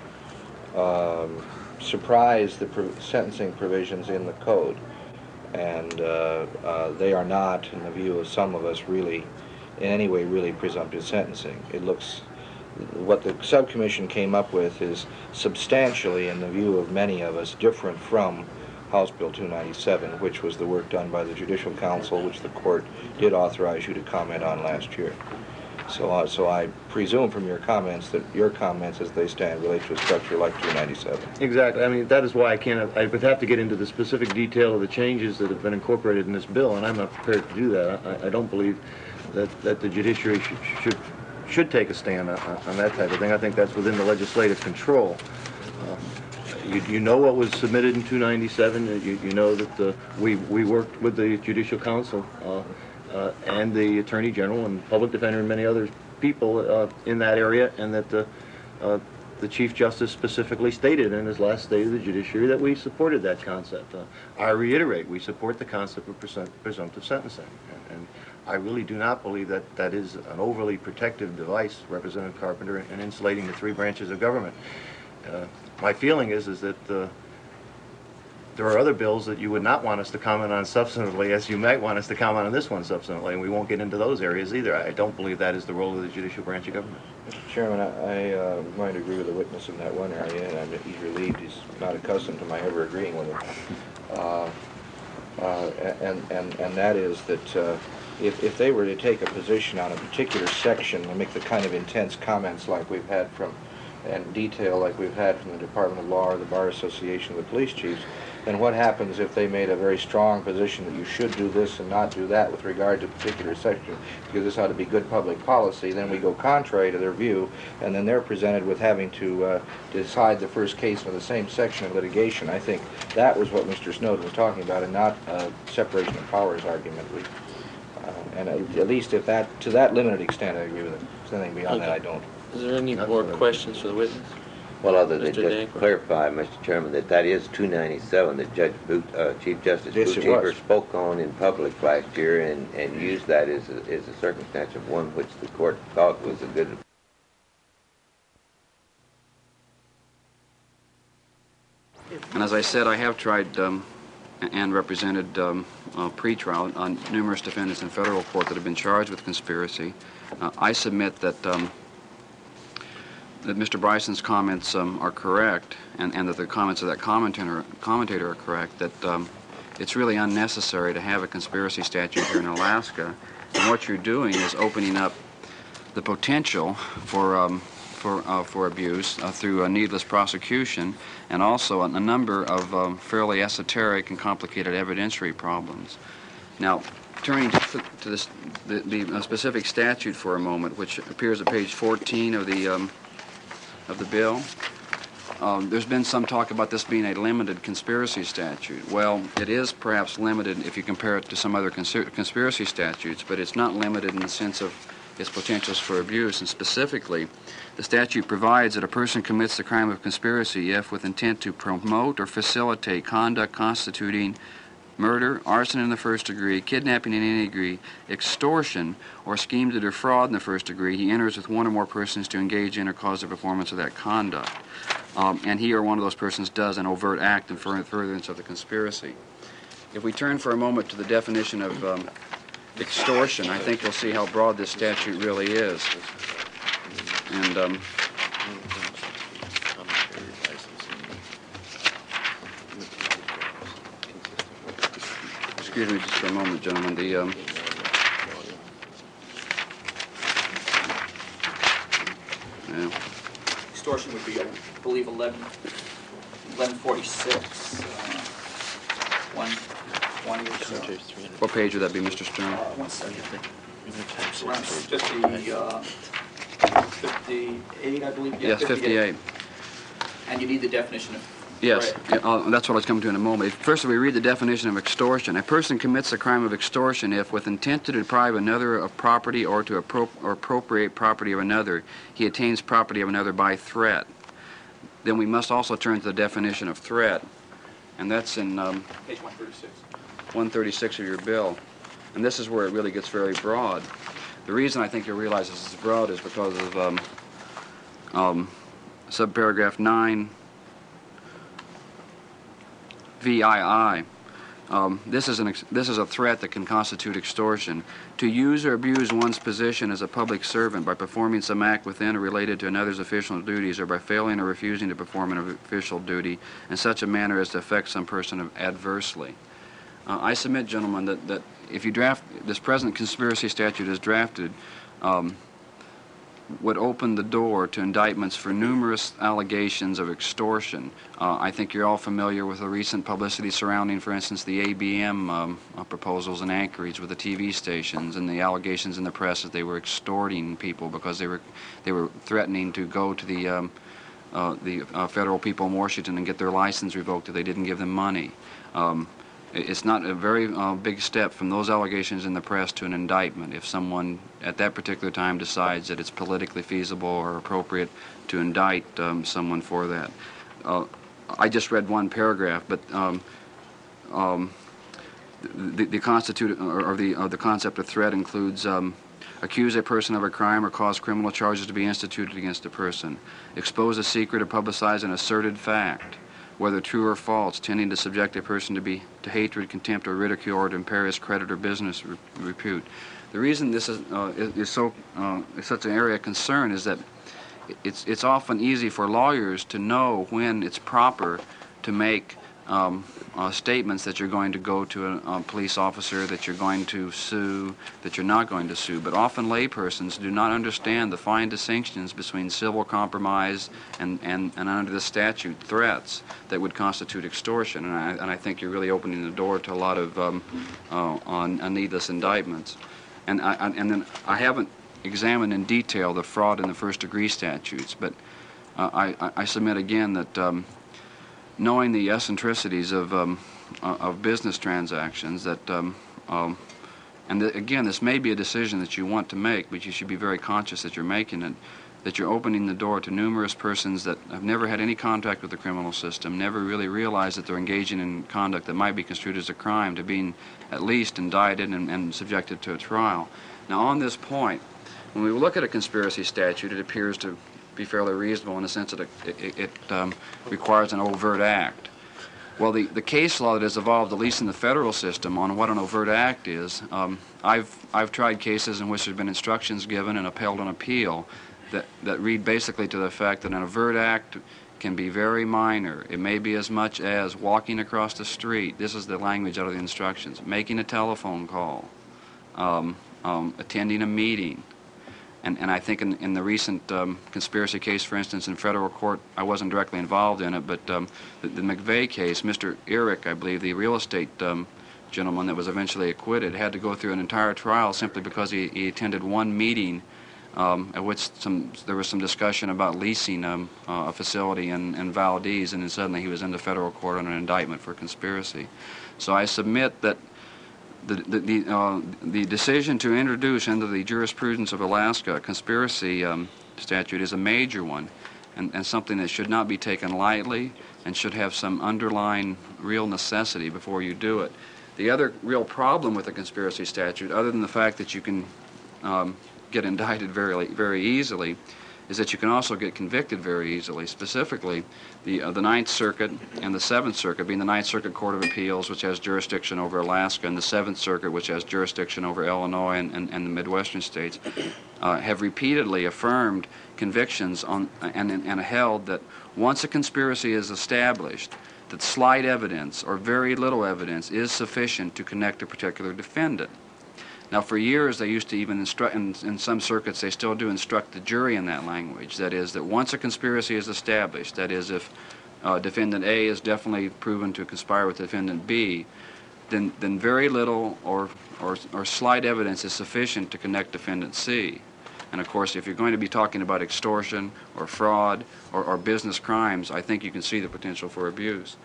[SPEAKER 1] surprise the sentencing provisions in the code, and they are not, in the view of some of us, really in any way really presumptive sentencing. It looks, what the subcommission came up with is substantially, in the view of many of us, different from House Bill 297, which was the work done by the Judicial Council, which the court did authorize you to comment on last year. So I presume from your comments that your comments as they stand relate to a structure like 297.
[SPEAKER 12] Exactly. I mean, that is why I would have to get into the specific detail of the changes that have been incorporated in this bill, and I'm not prepared to do that. I don't believe that the judiciary should take a stand on that type of thing. I think that's within the legislative control. You know what was submitted in 297. You know that we worked with the Judicial Council and the Attorney General and Public Defender and many other people in that area, and that the Chief Justice specifically stated in his last State of the Judiciary that we supported that concept. I reiterate, we support the concept of presumptive sentencing, and I really do not believe that is an overly protective device, Representative Carpenter, in insulating the 3 branches of government. My feeling is that there are other bills that you would not want us to comment on substantively, as you might want us to comment on this one substantively, and we won't get into those areas either. I don't believe that is the role of the judicial branch of government.
[SPEAKER 1] Mr. Chairman, I might agree with the witness in that one area, and he's relieved he's not accustomed to my ever agreeing with him. And that is that if they were to take a position on a particular section and make the kind of intense comments like we've had from, and detail like we've had from the Department of Law or the Bar Association of the police chiefs, then what happens if they made a very strong position that you should do this and not do that with regard to a particular section, because this ought to be good public policy? Then we go contrary to their view, and then they're presented with having to decide the first case for the same section of litigation. I think that was what Mr. Snowden was talking about, and not a separation of powers argument. And at least if that, to that limited extent, I agree with it. Anything beyond that, I don't.
[SPEAKER 7] Is there any more questions for the witness?
[SPEAKER 3] Well, other than
[SPEAKER 7] Mr.
[SPEAKER 3] just
[SPEAKER 7] Dankworth.
[SPEAKER 3] to clarify, Mr. Chairman, that is 297 that Chief Justice
[SPEAKER 1] Yes, it
[SPEAKER 3] Bootcheaper
[SPEAKER 1] was.
[SPEAKER 3] spoke on in public last year and used that as a circumstance of one which the court thought was a good.
[SPEAKER 13] And as I said, I have tried and represented pre-trial on numerous defendants in federal court that have been charged with conspiracy. I submit that that Mr. Bryson's comments are correct, and that the comments of that commentator are correct, that it's really unnecessary to have a conspiracy statute here in Alaska. And what you're doing is opening up the potential for abuse through a needless prosecution, and also a number of fairly esoteric and complicated evidentiary problems. Now, turning to the specific statute for a moment, which appears at page 14 of the bill, there's been some talk about this being a limited conspiracy statute. Well, it is perhaps limited if you compare it to some other conspiracy statutes, but it's not limited in the sense of its potentials for abuse. And specifically, the statute provides that a person commits the crime of conspiracy if, with intent to promote or facilitate conduct constituting murder, arson in the first degree, kidnapping in any degree, extortion, or scheme to defraud in the first degree, he enters with one or more persons to engage in or cause the performance of that conduct. And he or one of those persons does an overt act in furtherance of the conspiracy. If we turn for a moment to the definition of extortion, I think you'll see how broad this statute really is. And excuse me just for a moment, gentlemen.
[SPEAKER 10] Extortion would be, I believe, 1146, 120 or so.
[SPEAKER 13] What page would that be, Mr. Stern?
[SPEAKER 10] 1 second. Around 58, I believe. Yeah,
[SPEAKER 13] Yes, 58.
[SPEAKER 10] And you need the definition of
[SPEAKER 13] Yes,
[SPEAKER 10] threat.
[SPEAKER 13] that's what I was coming to in a moment. First, we read the definition of extortion. A person commits the crime of extortion if, with intent to deprive another of property or to appropriate property of another, he attains property of another by threat. Then we must also turn to the definition of threat, and that's in
[SPEAKER 10] Page 136.
[SPEAKER 13] 136 of your bill. And this is where it really gets very broad. The reason I think you'll realize this is broad is because of subparagraph 9 VII. This is a threat that can constitute extortion. To use or abuse one's position as a public servant by performing some act within or related to another's official duties, or by failing or refusing to perform an official duty in such a manner as to affect some person adversely. I submit, gentlemen, that if you draft this present conspiracy statute as drafted, would open the door to indictments for numerous allegations of extortion. I think you're all familiar with the recent publicity surrounding, for instance, the ABM proposals in Anchorage with the TV stations, and the allegations in the press that they were extorting people because they were threatening to go to the federal people in Washington and get their license revoked if they didn't give them money. It's not a very big step from those allegations in the press to an indictment if someone at that particular time decides that it's politically feasible or appropriate to indict someone for that. I just read one paragraph, but the concept of threat includes accuse a person of a crime or cause criminal charges to be instituted against a person, expose a secret or publicize an asserted fact, whether true or false, tending to subject a person to hatred, contempt, or ridicule, or to impair his credit or business repute. The reason this is such an area of concern is that it's often easy for lawyers to know when it's proper to make statements that you're going to go to a police officer, that you're going to sue, that you're not going to sue. But often laypersons do not understand the fine distinctions between civil compromise and under the statute, threats that would constitute extortion. And I think you're really opening the door to a lot of on needless indictments. And then I haven't examined in detail the fraud and the first-degree statutes, but I submit again that knowing the eccentricities of business transactions, that again, this may be a decision that you want to make, but you should be very conscious that you're making it, that you're opening the door to numerous persons that have never had any contact with the criminal system, never really realized that they're engaging in conduct that might be construed as a crime, to being at least indicted and subjected to a trial. Now, on this point, when we look at a conspiracy statute, it appears to be fairly reasonable in the sense that it requires an overt act. Well, the case law that has evolved, at least in the federal system, on what an overt act is, I've tried cases in which there's been instructions given and upheld on appeal that read basically to the fact that an overt act can be very minor. It may be as much as walking across the street. This is the language out of the instructions. Making a telephone call, attending a meeting. And I think in the recent conspiracy case, for instance, in federal court, I wasn't directly involved in it, but the McVeigh case, Mr. Eric, I believe, the real estate gentleman that was eventually acquitted, had to go through an entire trial simply because he attended one meeting at which there was some discussion about leasing a facility in Valdez, and then suddenly he was in the federal court on an indictment for conspiracy. So I submit that the decision to introduce into the jurisprudence of Alaska a conspiracy statute is a major one, and something that should not be taken lightly and should have some underlying real necessity before you do it. The other real problem with the conspiracy statute, other than the fact that you can get indicted very easily, is that you can also get convicted very easily. Specifically, the Ninth Circuit and the Seventh Circuit, being the Ninth Circuit Court of Appeals, which has jurisdiction over Alaska, and the Seventh Circuit, which has jurisdiction over Illinois and the Midwestern states, have repeatedly affirmed convictions and held that once a conspiracy is established, that slight evidence or very little evidence is sufficient to connect a particular defendant. Now, for years, they used to even instruct, in some circuits, they still do instruct the jury in that language. That is, that once a conspiracy is established, that is, if defendant A is definitely proven to conspire with defendant B, then very little or slight evidence is sufficient to connect defendant C. And of course, if you're going to be talking about extortion or fraud or business crimes, I think you can see the potential for abuse.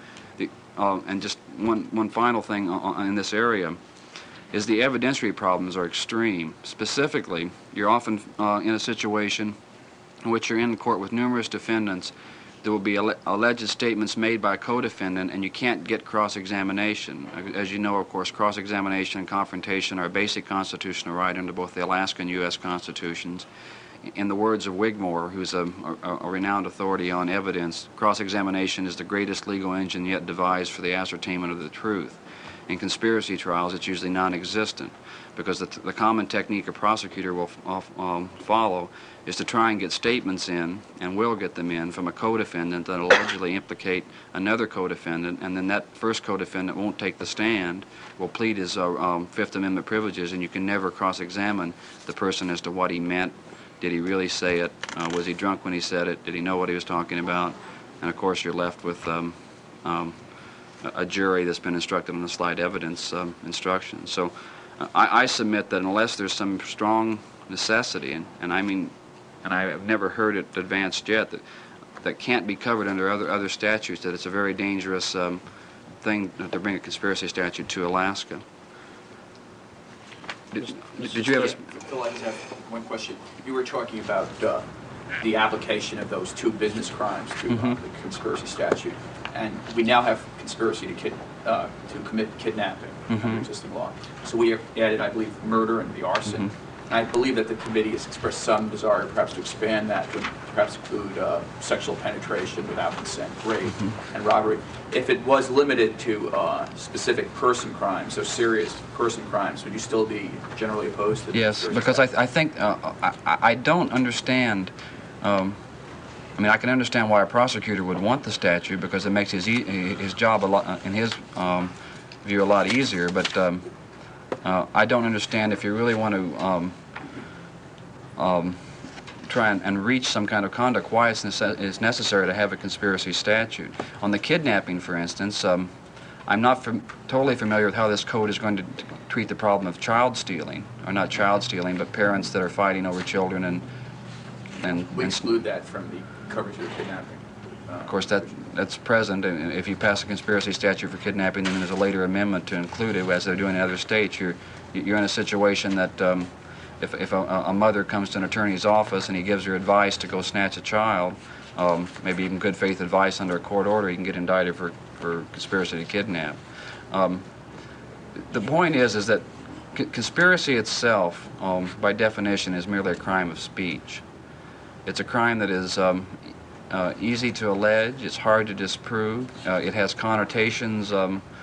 [SPEAKER 13] And just one final thing in this area is the evidentiary problems are extreme. Specifically, you're often in a situation in which you're in court with numerous defendants. There will be alleged statements made by a co-defendant, and you can't get cross-examination. As you know, of course, cross-examination and confrontation are a basic constitutional right under both the Alaska and U.S. constitutions. In the words of Wigmore, who's a renowned authority on evidence, cross-examination is the greatest legal engine yet devised for the ascertainment of the truth. In conspiracy trials, it's usually non-existent, because the common technique a prosecutor will follow is to try and get statements in, and will get them in, from a co-defendant that allegedly implicate another co-defendant, and then that first co-defendant won't take the stand, will plead his Fifth Amendment privileges, and you can never cross-examine the person as to what he meant. Did he really say it? Was he drunk when he said it? Did he know what he was talking about? And of course, you're left with a jury that's been instructed on the slight evidence instructions. So I submit that unless there's some strong necessity, and I mean, and I have never heard it advanced yet, that can't be covered under other statutes, that it's a very dangerous thing to bring a conspiracy statute to Alaska. Did you have a...
[SPEAKER 10] Phil, I just have one question. You were talking about the application of those two business crimes to the conspiracy statute, and we now have conspiracy to commit kidnapping under existing law. So we have added, I believe, murder and the arson. And I believe that the committee has expressed some desire perhaps to expand that to perhaps include sexual penetration without consent, rape, and robbery. If it was limited to specific person crimes, so serious person crimes, would you still be generally opposed to this?
[SPEAKER 13] Yes, because I think I don't understand I mean, I can understand why a prosecutor would want the statute because it makes his job a lot, in his view, a lot easier. But I don't understand if you really want to try and reach some kind of conduct, why it's necessary to have a conspiracy statute. On the kidnapping, for instance, I'm not totally familiar with how this code is going to treat the problem of child stealing, or not child stealing, but parents that are fighting over children and
[SPEAKER 10] We exclude that from the coverage of the kidnapping.
[SPEAKER 13] Of course, that's present, and if you pass a conspiracy statute for kidnapping, then there's a later amendment to include it, as they're doing in other states. You're in a situation that if a mother comes to an attorney's office and he gives her advice to go snatch a child, maybe even good faith advice under a court order, he can get indicted for conspiracy to kidnap. The point is that conspiracy itself, by definition, is merely a crime of speech. It's a crime that is easy to allege, it's hard to disprove, it has connotations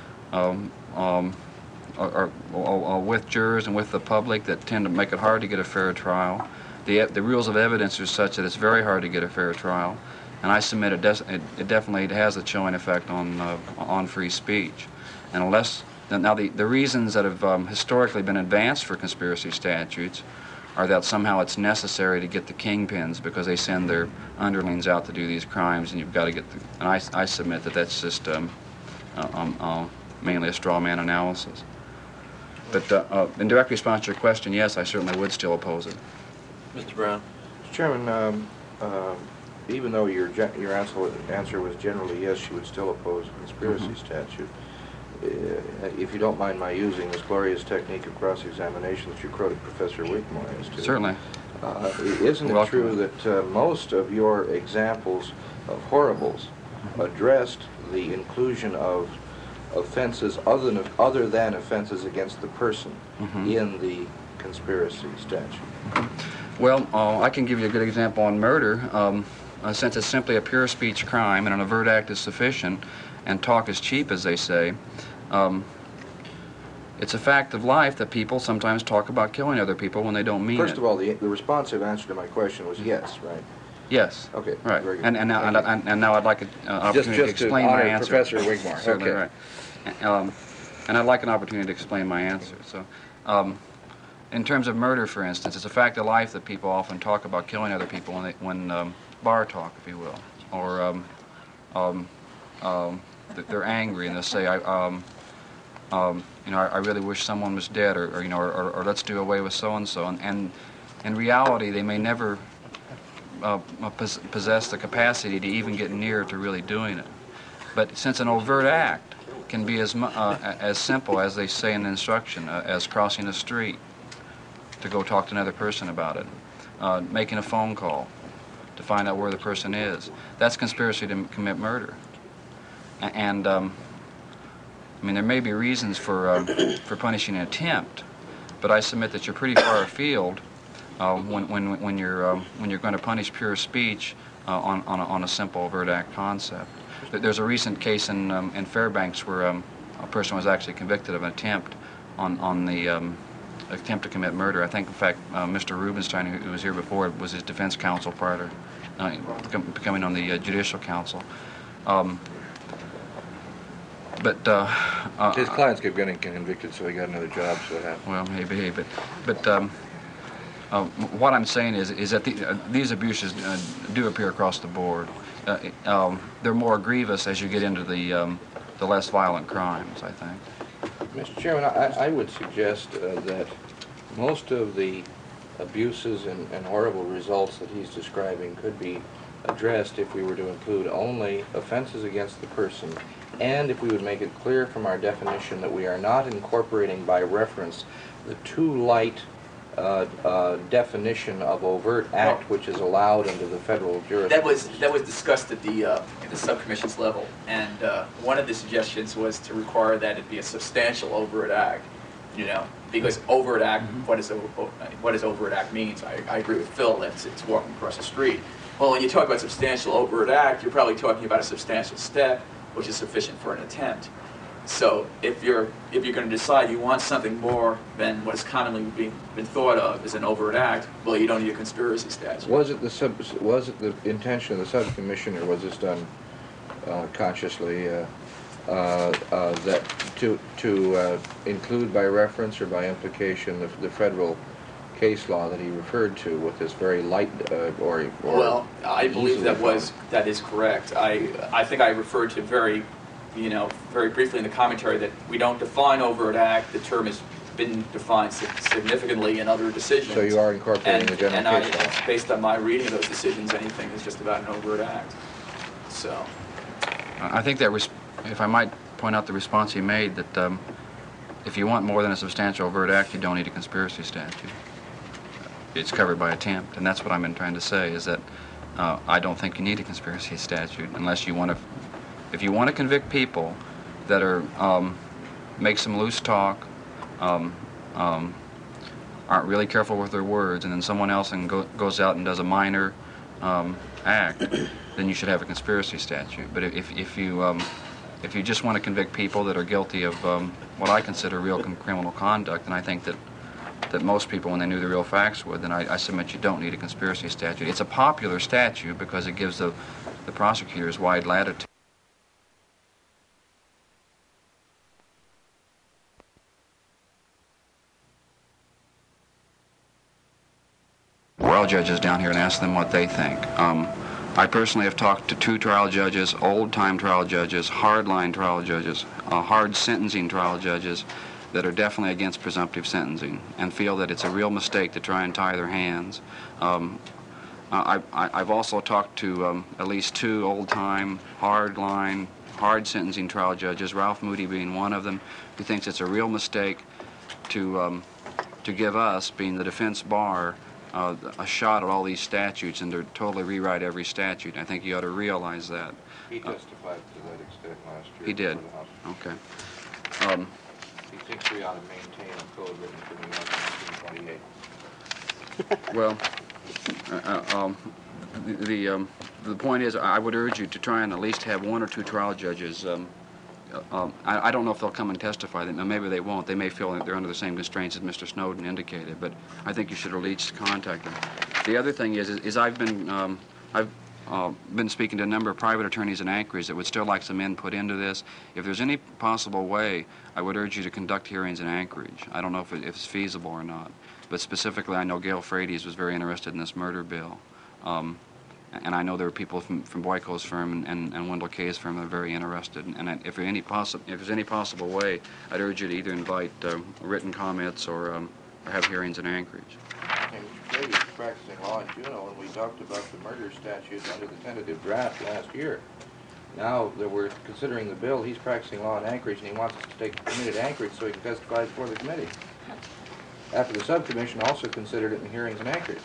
[SPEAKER 13] with jurors and with the public that tend to make it hard to get a fair trial. The rules of evidence are such that it's very hard to get a fair trial, and I submit it definitely has a chilling effect on free speech. And unless now the reasons that have historically been advanced for conspiracy statutes are that somehow it's necessary to get the kingpins because they send their underlings out to do these crimes, and you've got to get the. And I submit that that's just mainly a straw man analysis. But in direct response to your question, yes, I certainly would still oppose it.
[SPEAKER 7] Mr. Brown.
[SPEAKER 1] Mr. Chairman, even though your answer was generally yes, you would still oppose a conspiracy statute. If you don't mind my using this glorious technique of cross-examination that you quoted Professor Wigmore as to.
[SPEAKER 13] Certainly.
[SPEAKER 1] Isn't it true that most of your examples of horribles addressed the inclusion of offenses other than offenses against the person in the conspiracy statute?
[SPEAKER 13] Well, I can give you a good example on murder. Since it's simply a pure speech crime and an overt act is sufficient, and talk is cheap, as they say, it's a fact of life that people sometimes talk about killing other people when they don't mean it.
[SPEAKER 1] First of all, the responsive answer to my question was yes, right?
[SPEAKER 13] Yes.
[SPEAKER 1] Okay.
[SPEAKER 13] Right.
[SPEAKER 1] Very good.
[SPEAKER 13] And now I'd like an opportunity to explain my answer.
[SPEAKER 1] Professor Wigmore.
[SPEAKER 13] Certainly,
[SPEAKER 1] Okay.
[SPEAKER 13] right. And I'd like an opportunity to explain my answer. So, in terms of murder, for instance, it's a fact of life that people often talk about killing other people when bar talk, if you will, or they're angry and they'll say, I really wish someone was dead, or let's do away with so and so. And in reality, they may never possess the capacity to even get near to really doing it. But since an overt act can be as simple as they say in the instruction, as crossing a street to go talk to another person about it, making a phone call to find out where the person is, that's conspiracy to commit murder. And I mean, there may be reasons for punishing an attempt, but I submit that you're pretty far afield when you're going to punish pure speech on a simple overt act concept. There's a recent case in Fairbanks where a person was actually convicted of an attempt on the attempt to commit murder. I think, in fact, Mr. Rubenstein, who was here before, was his defense counsel prior to becoming on the Judicial Council. But
[SPEAKER 1] his clients kept getting convicted, so he got another job. So it happened.
[SPEAKER 13] Well, maybe, but what I'm saying is that these abuses do appear across the board. They're more grievous as you get into the less violent crimes, I think.
[SPEAKER 1] Mr. Chairman, I would suggest that most of the abuses and horrible results that he's describing could be addressed if we were to include only offenses against the person, and if we would make it clear from our definition that we are not incorporating by reference the too light definition of overt act which is allowed under the federal jurisdiction.
[SPEAKER 10] That was discussed at the subcommission's level, and one of the suggestions was to require that it be a substantial overt act, because overt act, what does overt act means? I agree with Phil that it's walking across the street. Well, when you talk about substantial overt act, you're probably talking about a substantial step, which is sufficient for an attempt. So if you're going to decide you want something more than what is commonly been thought of as an overt act, well, you don't need a conspiracy statute.
[SPEAKER 1] Was it the intention of the subcommission, or was this done consciously, that to include by reference or by implication the federal case law that he referred to with this very light or
[SPEAKER 10] well, I believe
[SPEAKER 1] easily
[SPEAKER 10] that is correct. I think I referred to very briefly in the commentary that we don't define overt act. The term has been defined significantly in other decisions.
[SPEAKER 1] So you are incorporating the general case law.
[SPEAKER 10] Based on my reading of those decisions, anything is just about an overt act. So
[SPEAKER 13] I think that, if I might point out the response he made, that if you want more than a substantial overt act, you don't need a conspiracy statute. It's covered by attempt, and that's what I've been trying to say, is that I don't think you need a conspiracy statute unless you want to, if you want to convict people that are, make some loose talk, aren't really careful with their words, and then someone else goes out and does a minor act, then you should have a conspiracy statute. But if you just want to convict people that are guilty of what I consider real criminal conduct, then I think that most people, when they knew the real facts, would, then I submit you don't need a conspiracy statute. It's a popular statute because it gives the prosecutors wide latitude. Trial judges down here and ask them what they think. I personally have talked to 2 trial judges, old-time trial judges, hard-line trial judges, hard sentencing trial judges that are definitely against presumptive sentencing and feel that it's a real mistake to try and tie their hands. I've also talked to at least 2 old-time, hard-line, hard sentencing trial judges, Ralph Moody being one of them, who thinks it's a real mistake to give us, being the defense bar, a shot at all these statutes and to totally rewrite every statute. I think you ought to realize that.
[SPEAKER 1] He testified to that extent last year.
[SPEAKER 13] He did. Okay.
[SPEAKER 1] He thinks we ought to maintain a code written for New York in 1928.
[SPEAKER 13] Well, the point is, I would urge you to try and at least have 1 or 2 trial judges. I don't know if they'll come and testify. Maybe they won't. They may feel that they're under the same constraints as Mr. Snowden indicated, but I think you should at least contact them. The other thing is I've been speaking to a number of private attorneys in Anchorage that would still like some input into this. If there's any possible way, I would urge you to conduct hearings in Anchorage. I don't know if it's feasible or not, but specifically I know Gail Frades was very interested in this murder bill. And I know there are people from Boyko's firm and Wendell Kay's firm that are very interested. And if there's any possible way, I'd urge you to either invite written comments or have hearings in Anchorage.
[SPEAKER 1] Okay, Mr. Brady was practicing law in Juneau when we talked about the murder statute under the tentative draft last year. Now that we're considering the bill, he's practicing law in Anchorage, and he wants us to take the committee to Anchorage so he can testify before the committee. After the subcommission also considered it in hearings in Anchorage.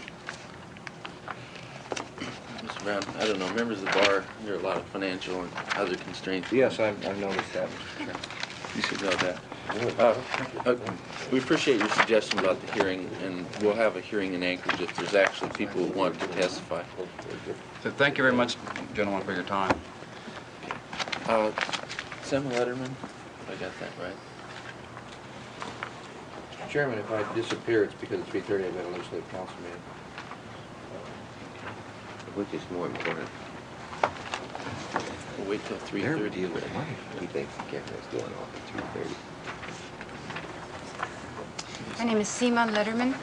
[SPEAKER 7] Mr. Brown, I don't know, members of the bar, there are a lot of financial and other constraints.
[SPEAKER 1] Yes, I've noticed that, Mr. Chairman.
[SPEAKER 7] You should know that. We appreciate your suggestion about the hearing, and we'll have a hearing in Anchorage if there's actually people who want to testify.
[SPEAKER 13] So thank you very much, gentlemen, for your time.
[SPEAKER 7] Senator Letterman, I got that right.
[SPEAKER 1] Chairman, if I disappear, it's because at 3:30 I've got a legislative council meeting.
[SPEAKER 3] Which is more important?
[SPEAKER 7] We'll wait till 3:30.
[SPEAKER 3] They're dealing with money. He thinks the camera's going off at 3:30.
[SPEAKER 8] My name is Seema Letterman.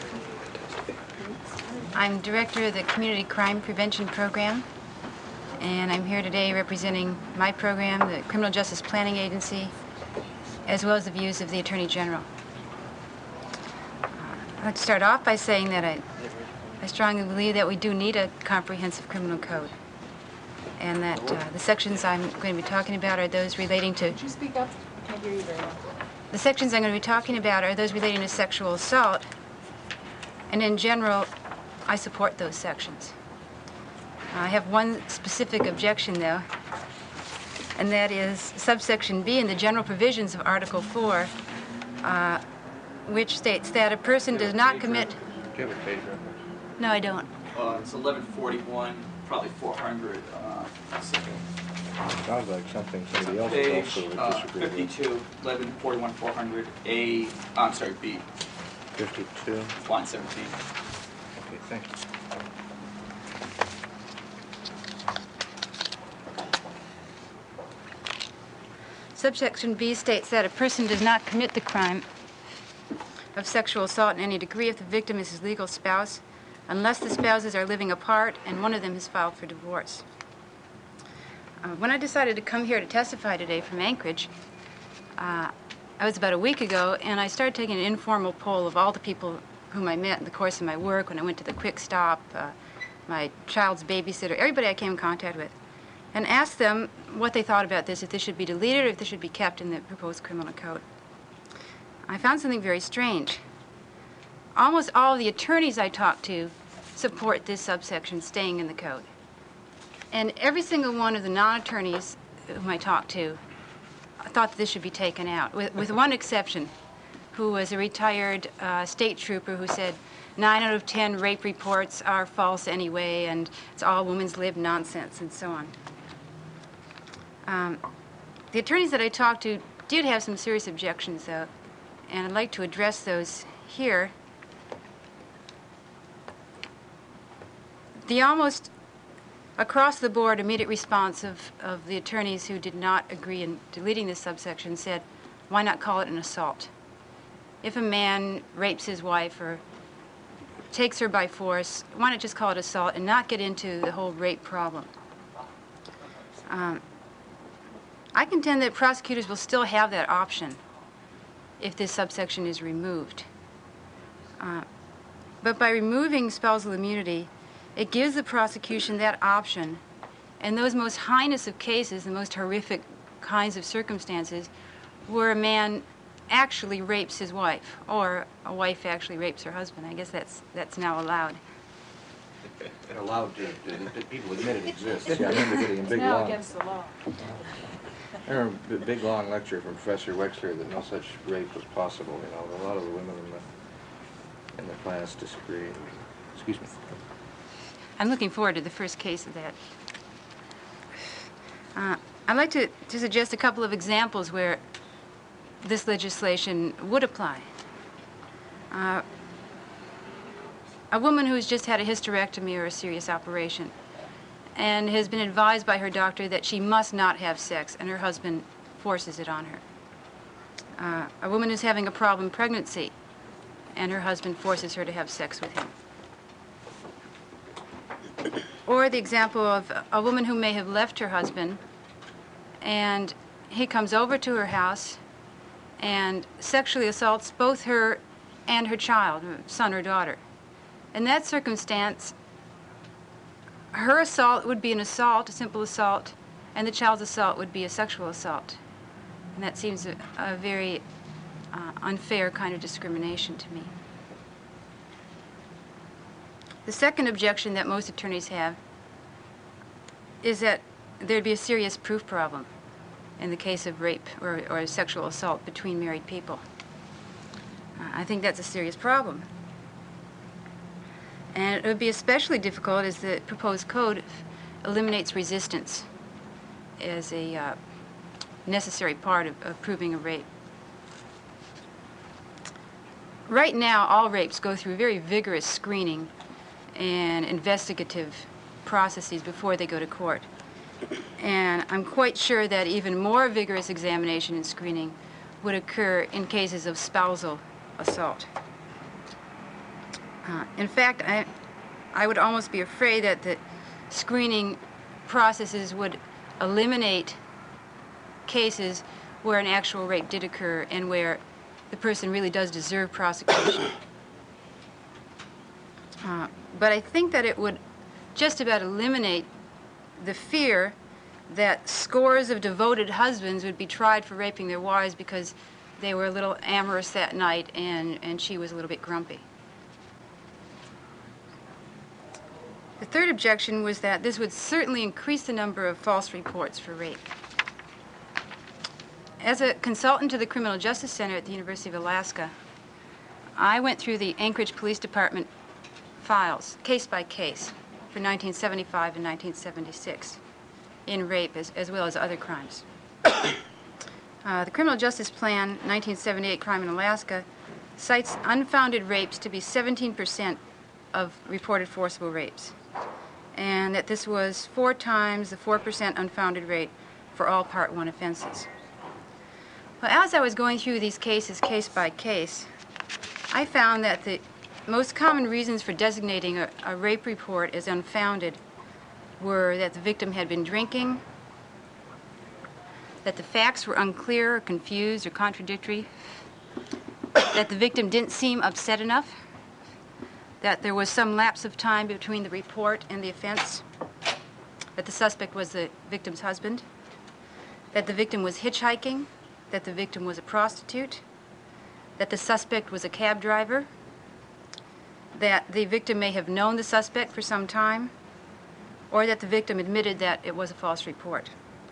[SPEAKER 8] I'm director of the Community Crime Prevention Program, and I'm here today representing my program, the Criminal Justice Planning Agency, as well as the views of the Attorney General. I'd like to start off by saying that I strongly believe that we do need a comprehensive criminal code, and that the sections I'm going to be talking about are those relating to...
[SPEAKER 14] Could you speak up? I can't hear you very well.
[SPEAKER 8] The sections I'm going to be talking about are those relating to sexual assault, and in general, I support those sections. I have one specific objection, though, and that is subsection B in the general provisions of Article 4, which states that a person does not commit...
[SPEAKER 1] Do you have a page reference?
[SPEAKER 8] No, I don't.
[SPEAKER 10] It's 1141, probably 400.
[SPEAKER 1] Sounds like something somebody else
[SPEAKER 10] Page
[SPEAKER 1] also would disagree with.
[SPEAKER 10] 52, 11, 41, 400, A, I'm sorry, B,
[SPEAKER 1] 52.
[SPEAKER 10] line 17.
[SPEAKER 1] Okay, thank you.
[SPEAKER 8] Subsection B states that a person does not commit the crime of sexual assault in any degree if the victim is his legal spouse, unless the spouses are living apart and one of them has filed for divorce. When I decided to come here to testify today from Anchorage, I was about a week ago, and I started taking an informal poll of all the people whom I met in the course of my work, when I went to the Quick Stop, my child's babysitter, everybody I came in contact with, and asked them what they thought about this, if this should be deleted or if this should be kept in the proposed criminal code. I found something very strange. Almost all of the attorneys I talked to support this subsection staying in the code. And every single one of the non-attorneys whom I talked to thought that this should be taken out, with one exception, who was a retired state trooper who said 9 out of 10 rape reports are false anyway, and it's all women's lib nonsense, and so on. The attorneys that I talked to did have some serious objections, though, and I'd like to address those here. The almost across-the-board immediate response of the attorneys who did not agree in deleting this subsection said, why not call it an assault? If a man rapes his wife or takes her by force, why not just call it assault and not get into the whole rape problem? I contend that prosecutors will still have that option if this subsection is removed. But by removing spousal immunity, it gives the prosecution that option, and those most heinous of cases, the most horrific kinds of circumstances, where a man actually rapes his wife, or a wife actually rapes her husband. I guess that's now allowed.
[SPEAKER 1] Allowed to people admit it exists. Yeah, I remember getting a big
[SPEAKER 14] Now
[SPEAKER 1] long.
[SPEAKER 14] against the law.
[SPEAKER 1] I remember a big long lecture from Professor Wexler that no such rape was possible. You know, a lot of the women in the class disagree. Excuse me.
[SPEAKER 8] I'm looking forward to the first case of that. I'd like to suggest a couple of examples where this legislation would apply. A woman who's just had a hysterectomy or a serious operation and has been advised by her doctor that she must not have sex, and her husband forces it on her. A woman who's having a problem pregnancy, and her husband forces her to have sex with him. Or the example of a woman who may have left her husband, and he comes over to her house and sexually assaults both her and her child, son or daughter. In that circumstance, her assault would be an assault, a simple assault, and the child's assault would be a sexual assault. And that seems a very unfair kind of discrimination to me. The second objection that most attorneys have is that there'd be a serious proof problem in the case of rape or sexual assault between married people. I think that's a serious problem. And it would be especially difficult as the proposed code eliminates resistance as a necessary part of proving a rape. Right now, all rapes go through very vigorous screening and investigative processes before they go to court. And I'm quite sure that even more vigorous examination and screening would occur in cases of spousal assault. In fact, I would almost be afraid that the screening processes would eliminate cases where an actual rape did occur and where the person really does deserve prosecution. But I think that it would just about eliminate the fear that scores of devoted husbands would be tried for raping their wives because they were a little amorous that night and she was a little bit grumpy. The third objection was that this would certainly increase the number of false reports for rape. As a consultant to the Criminal Justice Center at the University of Alaska, I went through the Anchorage Police Department files, case by case, for 1975 and 1976. in rape as well as other crimes. The Criminal Justice Plan 1978 Crime in Alaska cites unfounded rapes to be 17% of reported forcible rapes, and that this was 4 times the 4% unfounded rate for all Part 1 offenses. Well, as I was going through these cases case by case, I found that the most common reasons for designating a rape report as unfounded were that the victim had been drinking, that the facts were unclear or confused or contradictory, that the victim didn't seem upset enough, that there was some lapse of time between the report and the offense, that the suspect was the victim's husband, that the victim was hitchhiking, that the victim was a prostitute, that the suspect was a cab driver, that the victim may have known the suspect for some time, or that the victim admitted that it was a false report.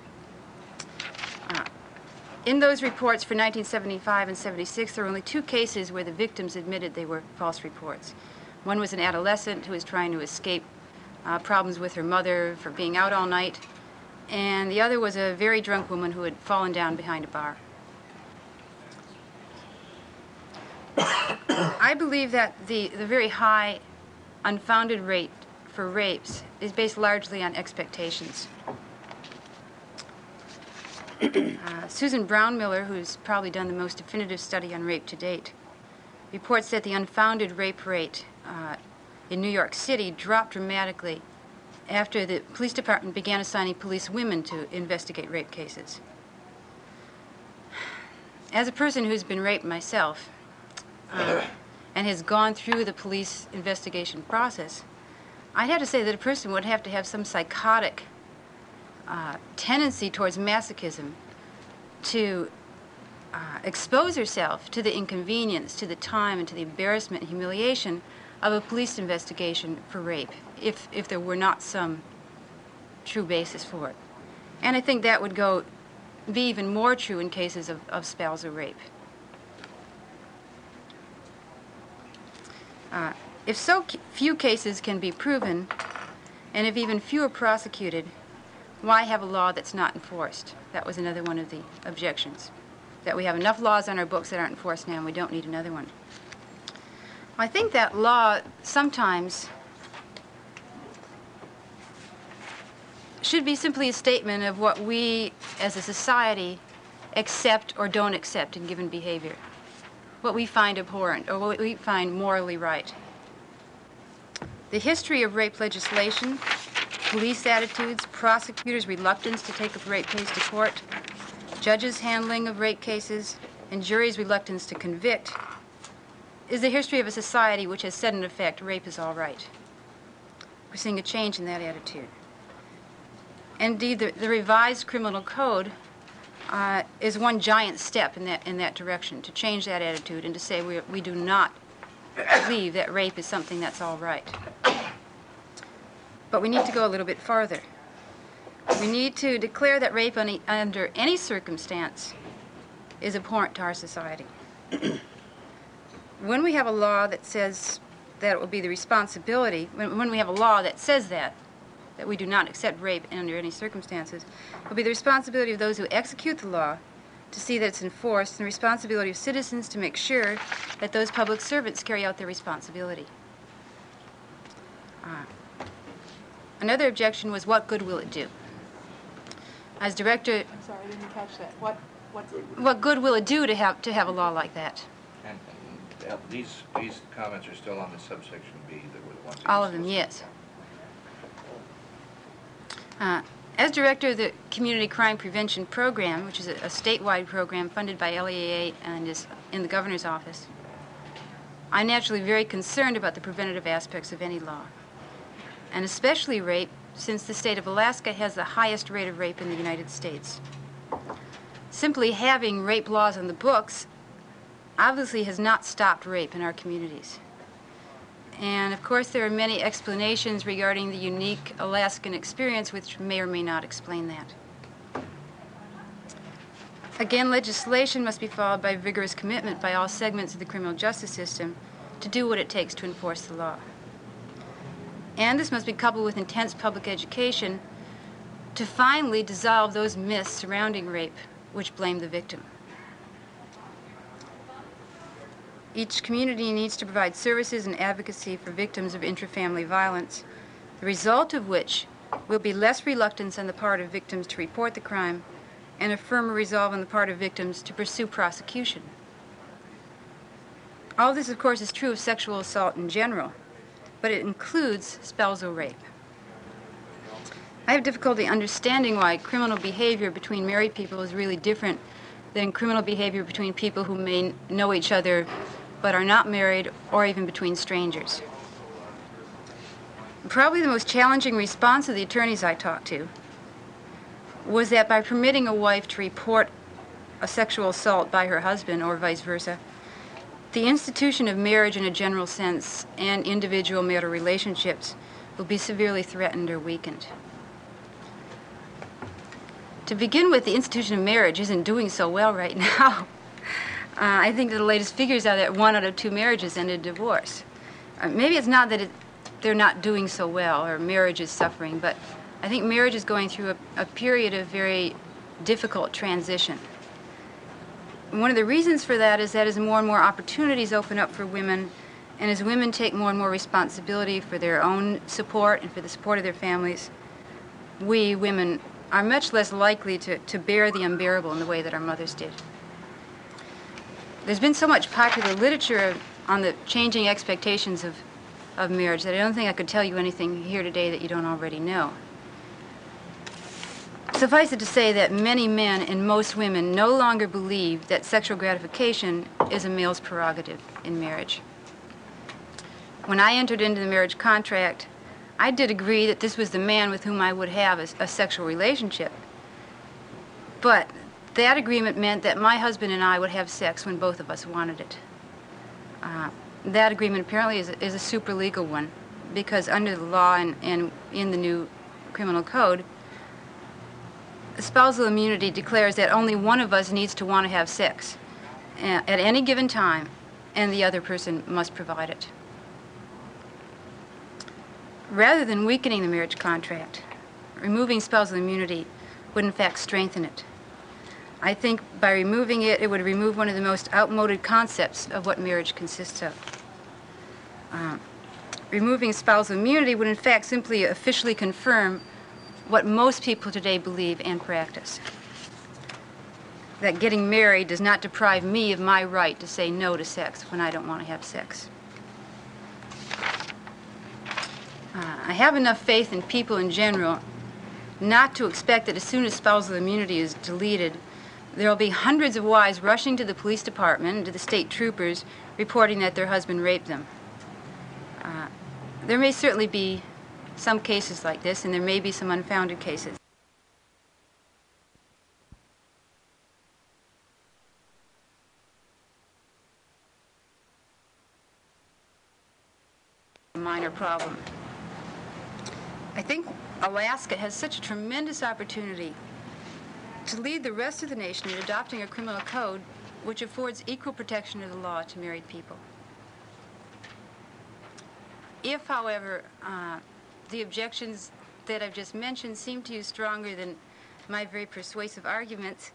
[SPEAKER 8] In those reports for 1975 and 76, there were only 2 cases where the victims admitted they were false reports. One was an adolescent who was trying to escape problems with her mother for being out all night, and the other was a very drunk woman who had fallen down behind a bar. I believe that the very high unfounded rate for rapes is based largely on expectations. Susan Brownmiller, who's probably done the most definitive study on rape to date, reports that the unfounded rape rate in New York City dropped dramatically after the police department began assigning police women to investigate rape cases. As a person who's been raped myself and has gone through the police investigation process, I'd have to say that a person would have to have some psychotic tendency towards masochism to expose herself to the inconvenience, to the time, and to the embarrassment and humiliation of a police investigation for rape, if there were not some true basis for it. And I think that would be even more true in cases of spousal rape. If so few cases can be proven, and if even fewer prosecuted, why have a law that's not enforced? That was another one of the objections, that we have enough laws on our books that aren't enforced now and we don't need another one. I think that law sometimes should be simply a statement of what we as a society accept or don't accept in given behavior, what we find abhorrent or what we find morally right. The history of rape legislation, police attitudes, prosecutors' reluctance to take a rape case to court, judges' handling of rape cases, and juries' reluctance to convict is the history of a society which has said, in effect, rape is all right. We're seeing a change in that attitude. Indeed, the revised criminal code is one giant step in that direction, to change that attitude and to say we do not believe that rape is something that's all right. But we need to go a little bit farther. We need to declare that rape under any circumstance is abhorrent to our society. When we have a law that says that it will be the responsibility, when we have a law that says that we do not accept rape under any circumstances, it will be the responsibility of those who execute the law to see that it's enforced, and the responsibility of citizens to make sure that those public servants carry out their responsibility. Another objection was, what good will it do? As director...
[SPEAKER 14] I'm sorry, I didn't catch that.
[SPEAKER 8] What good will it do to have a law like that?
[SPEAKER 1] And these comments are still on the subsection B that were the ones...
[SPEAKER 8] All of them, yes. As director of the Community Crime Prevention Program, which is a statewide program funded by LEAA and is in the governor's office, I'm naturally very concerned about the preventative aspects of any law, and especially rape, since the state of Alaska has the highest rate of rape in the United States. Simply having rape laws on the books obviously has not stopped rape in our communities. And of course there are many explanations regarding the unique Alaskan experience which may or may not explain that. Again, legislation must be followed by vigorous commitment by all segments of the criminal justice system to do what it takes to enforce the law. And this must be coupled with intense public education to finally dissolve those myths surrounding rape which blame the victim. Each community needs to provide services and advocacy for victims of intrafamily violence, the result of which will be less reluctance on the part of victims to report the crime and a firmer resolve on the part of victims to pursue prosecution. All this, of course, is true of sexual assault in general, but it includes spousal rape. I have difficulty understanding why criminal behavior between married people is really different than criminal behavior between people who may know each other but are not married, or even between strangers. Probably the most challenging response of the attorneys I talked to was that by permitting a wife to report a sexual assault by her husband or vice versa, the institution of marriage in a general sense and individual marital relationships will be severely threatened or weakened. To begin with, the institution of marriage isn't doing so well right now. I think the latest figures are that 1 out of 2 marriages end in divorce. Maybe it's not that they're not doing so well or marriage is suffering, but I think marriage is going through a period of very difficult transition. One of the reasons for that is that as more and more opportunities open up for women, and as women take more and more responsibility for their own support and for the support of their families, we women are much less likely to bear the unbearable in the way that our mothers did. There's been so much popular literature on the changing expectations of marriage that I don't think I could tell you anything here today that you don't already know. Suffice it to say that many men and most women no longer believe that sexual gratification is a male's prerogative in marriage. When I entered into the marriage contract, I did agree that this was the man with whom I would have a sexual relationship. But that agreement meant that my husband and I would have sex when both of us wanted it. That agreement apparently is a super legal one, because under the law and in the new criminal code, spousal immunity declares that only one of us needs to want to have sex at any given time, and the other person must provide it. Rather than weakening the marriage contract, removing spousal immunity would in fact strengthen it. I think by removing it, it would remove one of the most outmoded concepts of what marriage consists of. Removing spousal immunity would in fact simply officially confirm what most people today believe and practice. That getting married does not deprive me of my right to say no to sex when I don't want to have sex. I have enough faith in people in general not to expect that as soon as spousal immunity is deleted, there will be hundreds of wives rushing to the police department and to the state troopers reporting that their husband raped them. There may certainly be some cases like this, and there may be some unfounded cases. A minor problem. I think Alaska has such a tremendous opportunity to lead the rest of the nation in adopting a criminal code which affords equal protection of the law to married people. If, however, the objections that I've just mentioned seem to you stronger than my very persuasive arguments,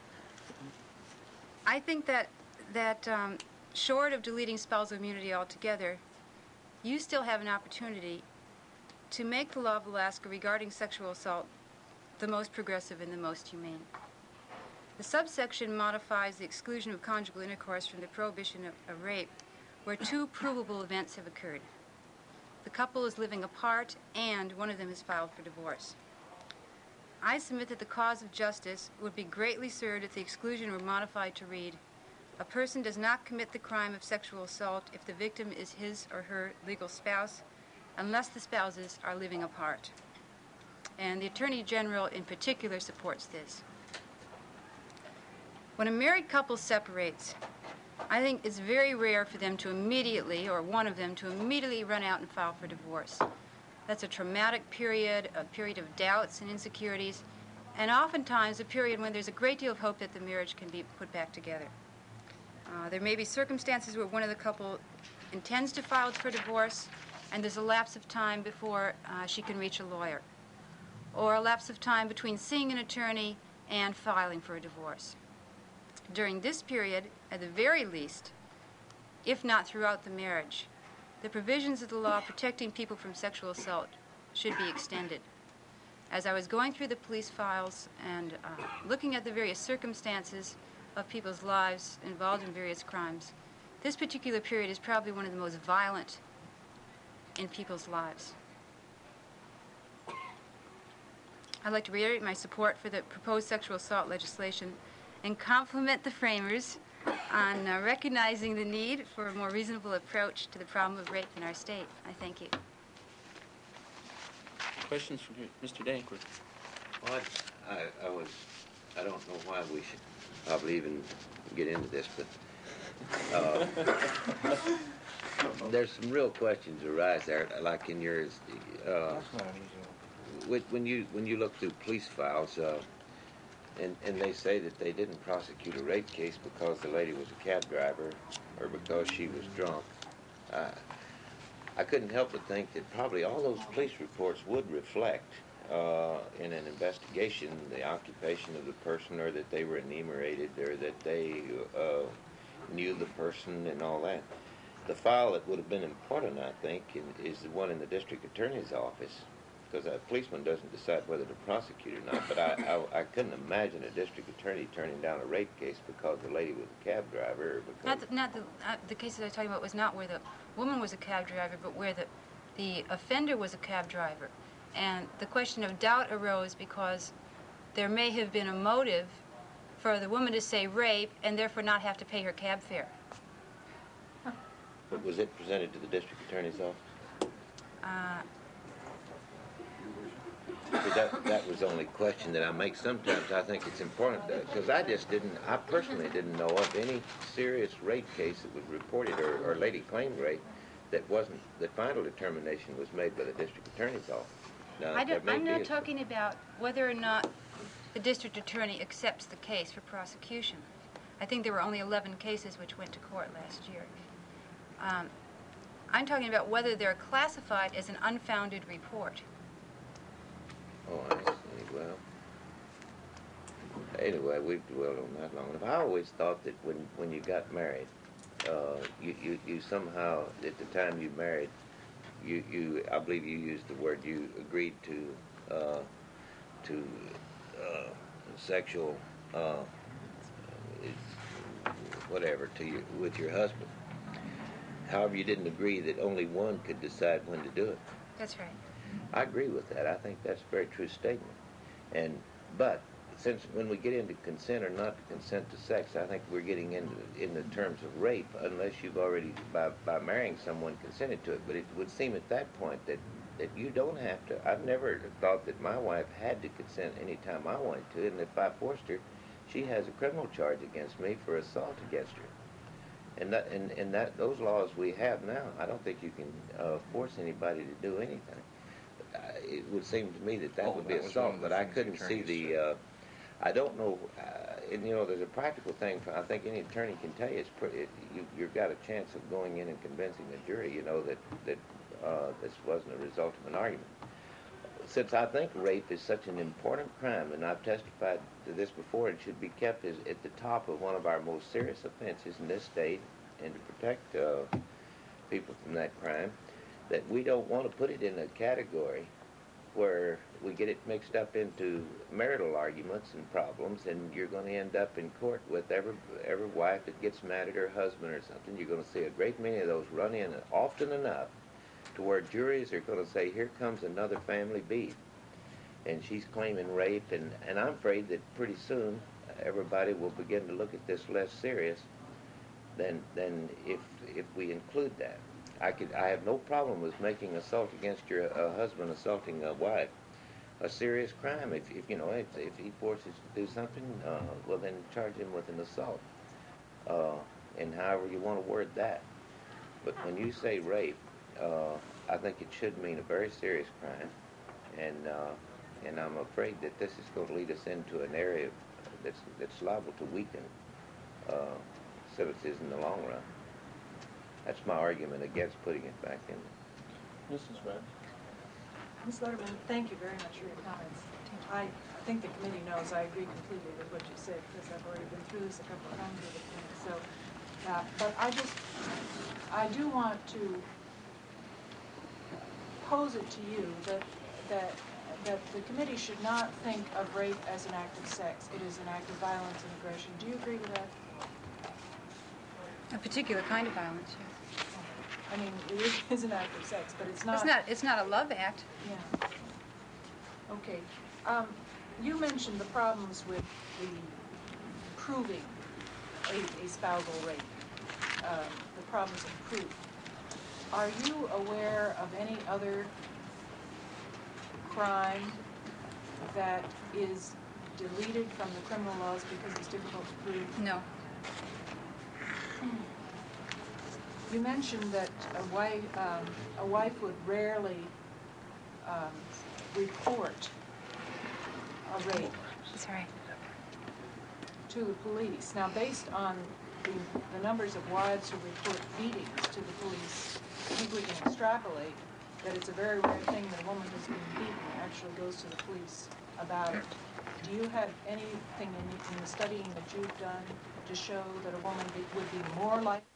[SPEAKER 8] I think that short of deleting spousal immunity altogether, you still have an opportunity to make the law of Alaska regarding sexual assault the most progressive and the most humane. The subsection modifies the exclusion of conjugal intercourse from the prohibition of rape where 2 provable events have occurred. The couple is living apart and one of them is filed for divorce. I submit that the cause of justice would be greatly served if the exclusion were modified to read, a person does not commit the crime of sexual assault if the victim is his or her legal spouse, unless the spouses are living apart. And the Attorney General in particular supports this. When a married couple separates, I think it's very rare for them to immediately, or one of them, to immediately run out and file for divorce. That's a traumatic period, a period of doubts and insecurities, and oftentimes a period when there's a great deal of hope that the marriage can be put back together. There may be circumstances where one of the couple intends to file for divorce, and there's a lapse of time before she can reach a lawyer. or a lapse of time between seeing an attorney and filing for a divorce. During this period, at the very least, if not throughout the marriage, the provisions of the law protecting people from sexual assault should be extended. As I was going through the police files and looking at the various circumstances of people's lives involved in various crimes, this particular period is probably one of the most violent in people's lives. I'd like to reiterate my support for the proposed sexual assault legislation and compliment the framers on recognizing the need for a more reasonable approach to the problem of rape in our state. I thank you.
[SPEAKER 7] Questions from Mr. Dankworth?
[SPEAKER 3] Well, I don't know why we should probably even get into this, but there's some real questions arise there, like in yours.
[SPEAKER 1] That's not an easy one.
[SPEAKER 3] When you look through police files, and they say that they didn't prosecute a rape case because the lady was a cab driver or because she was drunk, I couldn't help but think that probably all those police reports would reflect in an investigation the occupation of the person, or that they were enumerated, or that they knew the person and all that. The file that would have been important, I think, is the one in the district attorney's office, because a policeman doesn't decide whether to prosecute or not. But I couldn't imagine a district attorney turning down a rape case because the lady was a cab driver, or because...
[SPEAKER 8] The cases I was talking about was not where the woman was a cab driver, but where the offender was a cab driver. And the question of doubt arose because there may have been a motive for the woman to say rape and therefore not have to pay her cab fare.
[SPEAKER 3] But was it presented to the district attorney's office? That was the only question that I make. Sometimes I think it's important, because I personally didn't know of any serious rape case that was reported or lady claimed rape that final determination was made by the district attorney's office. Now,
[SPEAKER 8] I'm not talking about whether or not the district attorney accepts the case for prosecution. I think there were only 11 cases which went to court last year. I'm talking about whether they're classified as an unfounded report.
[SPEAKER 3] Oh, I see. Well, anyway, we've dwelled on that long enough. I always thought that when you got married, you somehow, at the time you married, I believe you used the word, you agreed to sexual whatever with your husband. However, you didn't agree that only one could decide when to do it.
[SPEAKER 8] That's right.
[SPEAKER 3] I agree with that. I think that's a very true statement. But since when we get into consent or not to consent to sex, I think we're getting in the terms of rape, unless you've already, by marrying someone, consented to it. But it would seem at that point that you don't have to. I've never thought that my wife had to consent any time I wanted to, and if I forced her, she has a criminal charge against me for assault against her. And those laws we have now, I don't think you can force anybody to do anything. It would seem to me that would be assault, but I couldn't see the. I don't know, and there's a practical thing. I think any attorney can tell you you've got a chance of going in and convincing the jury, that this wasn't a result of an argument. Since I think rape is such an important crime, and I've testified to this before, it should be kept at the top of one of our most serious offenses in this state, and to protect people from that crime, that we don't want to put it in a category where we get it mixed up into marital arguments and problems, and you're going to end up in court with every wife that gets mad at her husband or something. You're going to see a great many of those run in often enough to where juries are going to say, here comes another family beef, and she's claiming rape, and I'm afraid that pretty soon everybody will begin to look at this less serious than if we include that. I have no problem with making assault against your husband, assaulting a wife, a serious crime. If he forces you to do something, well then charge him with an assault, and however you want to word that. But when you say rape, I think it should mean a very serious crime, and I'm afraid that this is going to lead us into an area that's liable to weaken citizens in the long run. That's my argument against putting it back in.
[SPEAKER 7] Mrs. Webb.
[SPEAKER 15] Ms. Letterman, thank you very much for your comments. I think the committee knows I agree completely with what you said, because I've already been through this a couple of times with the committee. So, but I do want to pose it to you that the committee should not think of rape as an act of sex. It is an act of violence and aggression. Do you agree with that?
[SPEAKER 8] A particular kind of violence, yes.
[SPEAKER 15] I mean, it is an act of sex, but it's not...
[SPEAKER 8] It's not a love act.
[SPEAKER 15] Yeah. Okay. You mentioned the problems with the proving a spousal rape, the problems of proof. Are you aware of any other crime that is deleted from the criminal laws because it's difficult to prove?
[SPEAKER 8] No.
[SPEAKER 15] You mentioned that a wife would rarely report a rape.
[SPEAKER 8] Sorry.
[SPEAKER 15] To the police. Now, based on the numbers of wives who report beatings to the police, I think we can extrapolate that it's a very rare thing that a woman who's been beaten actually goes to the police about it. Do you have anything in the studying that you've done to show that a woman would be more likely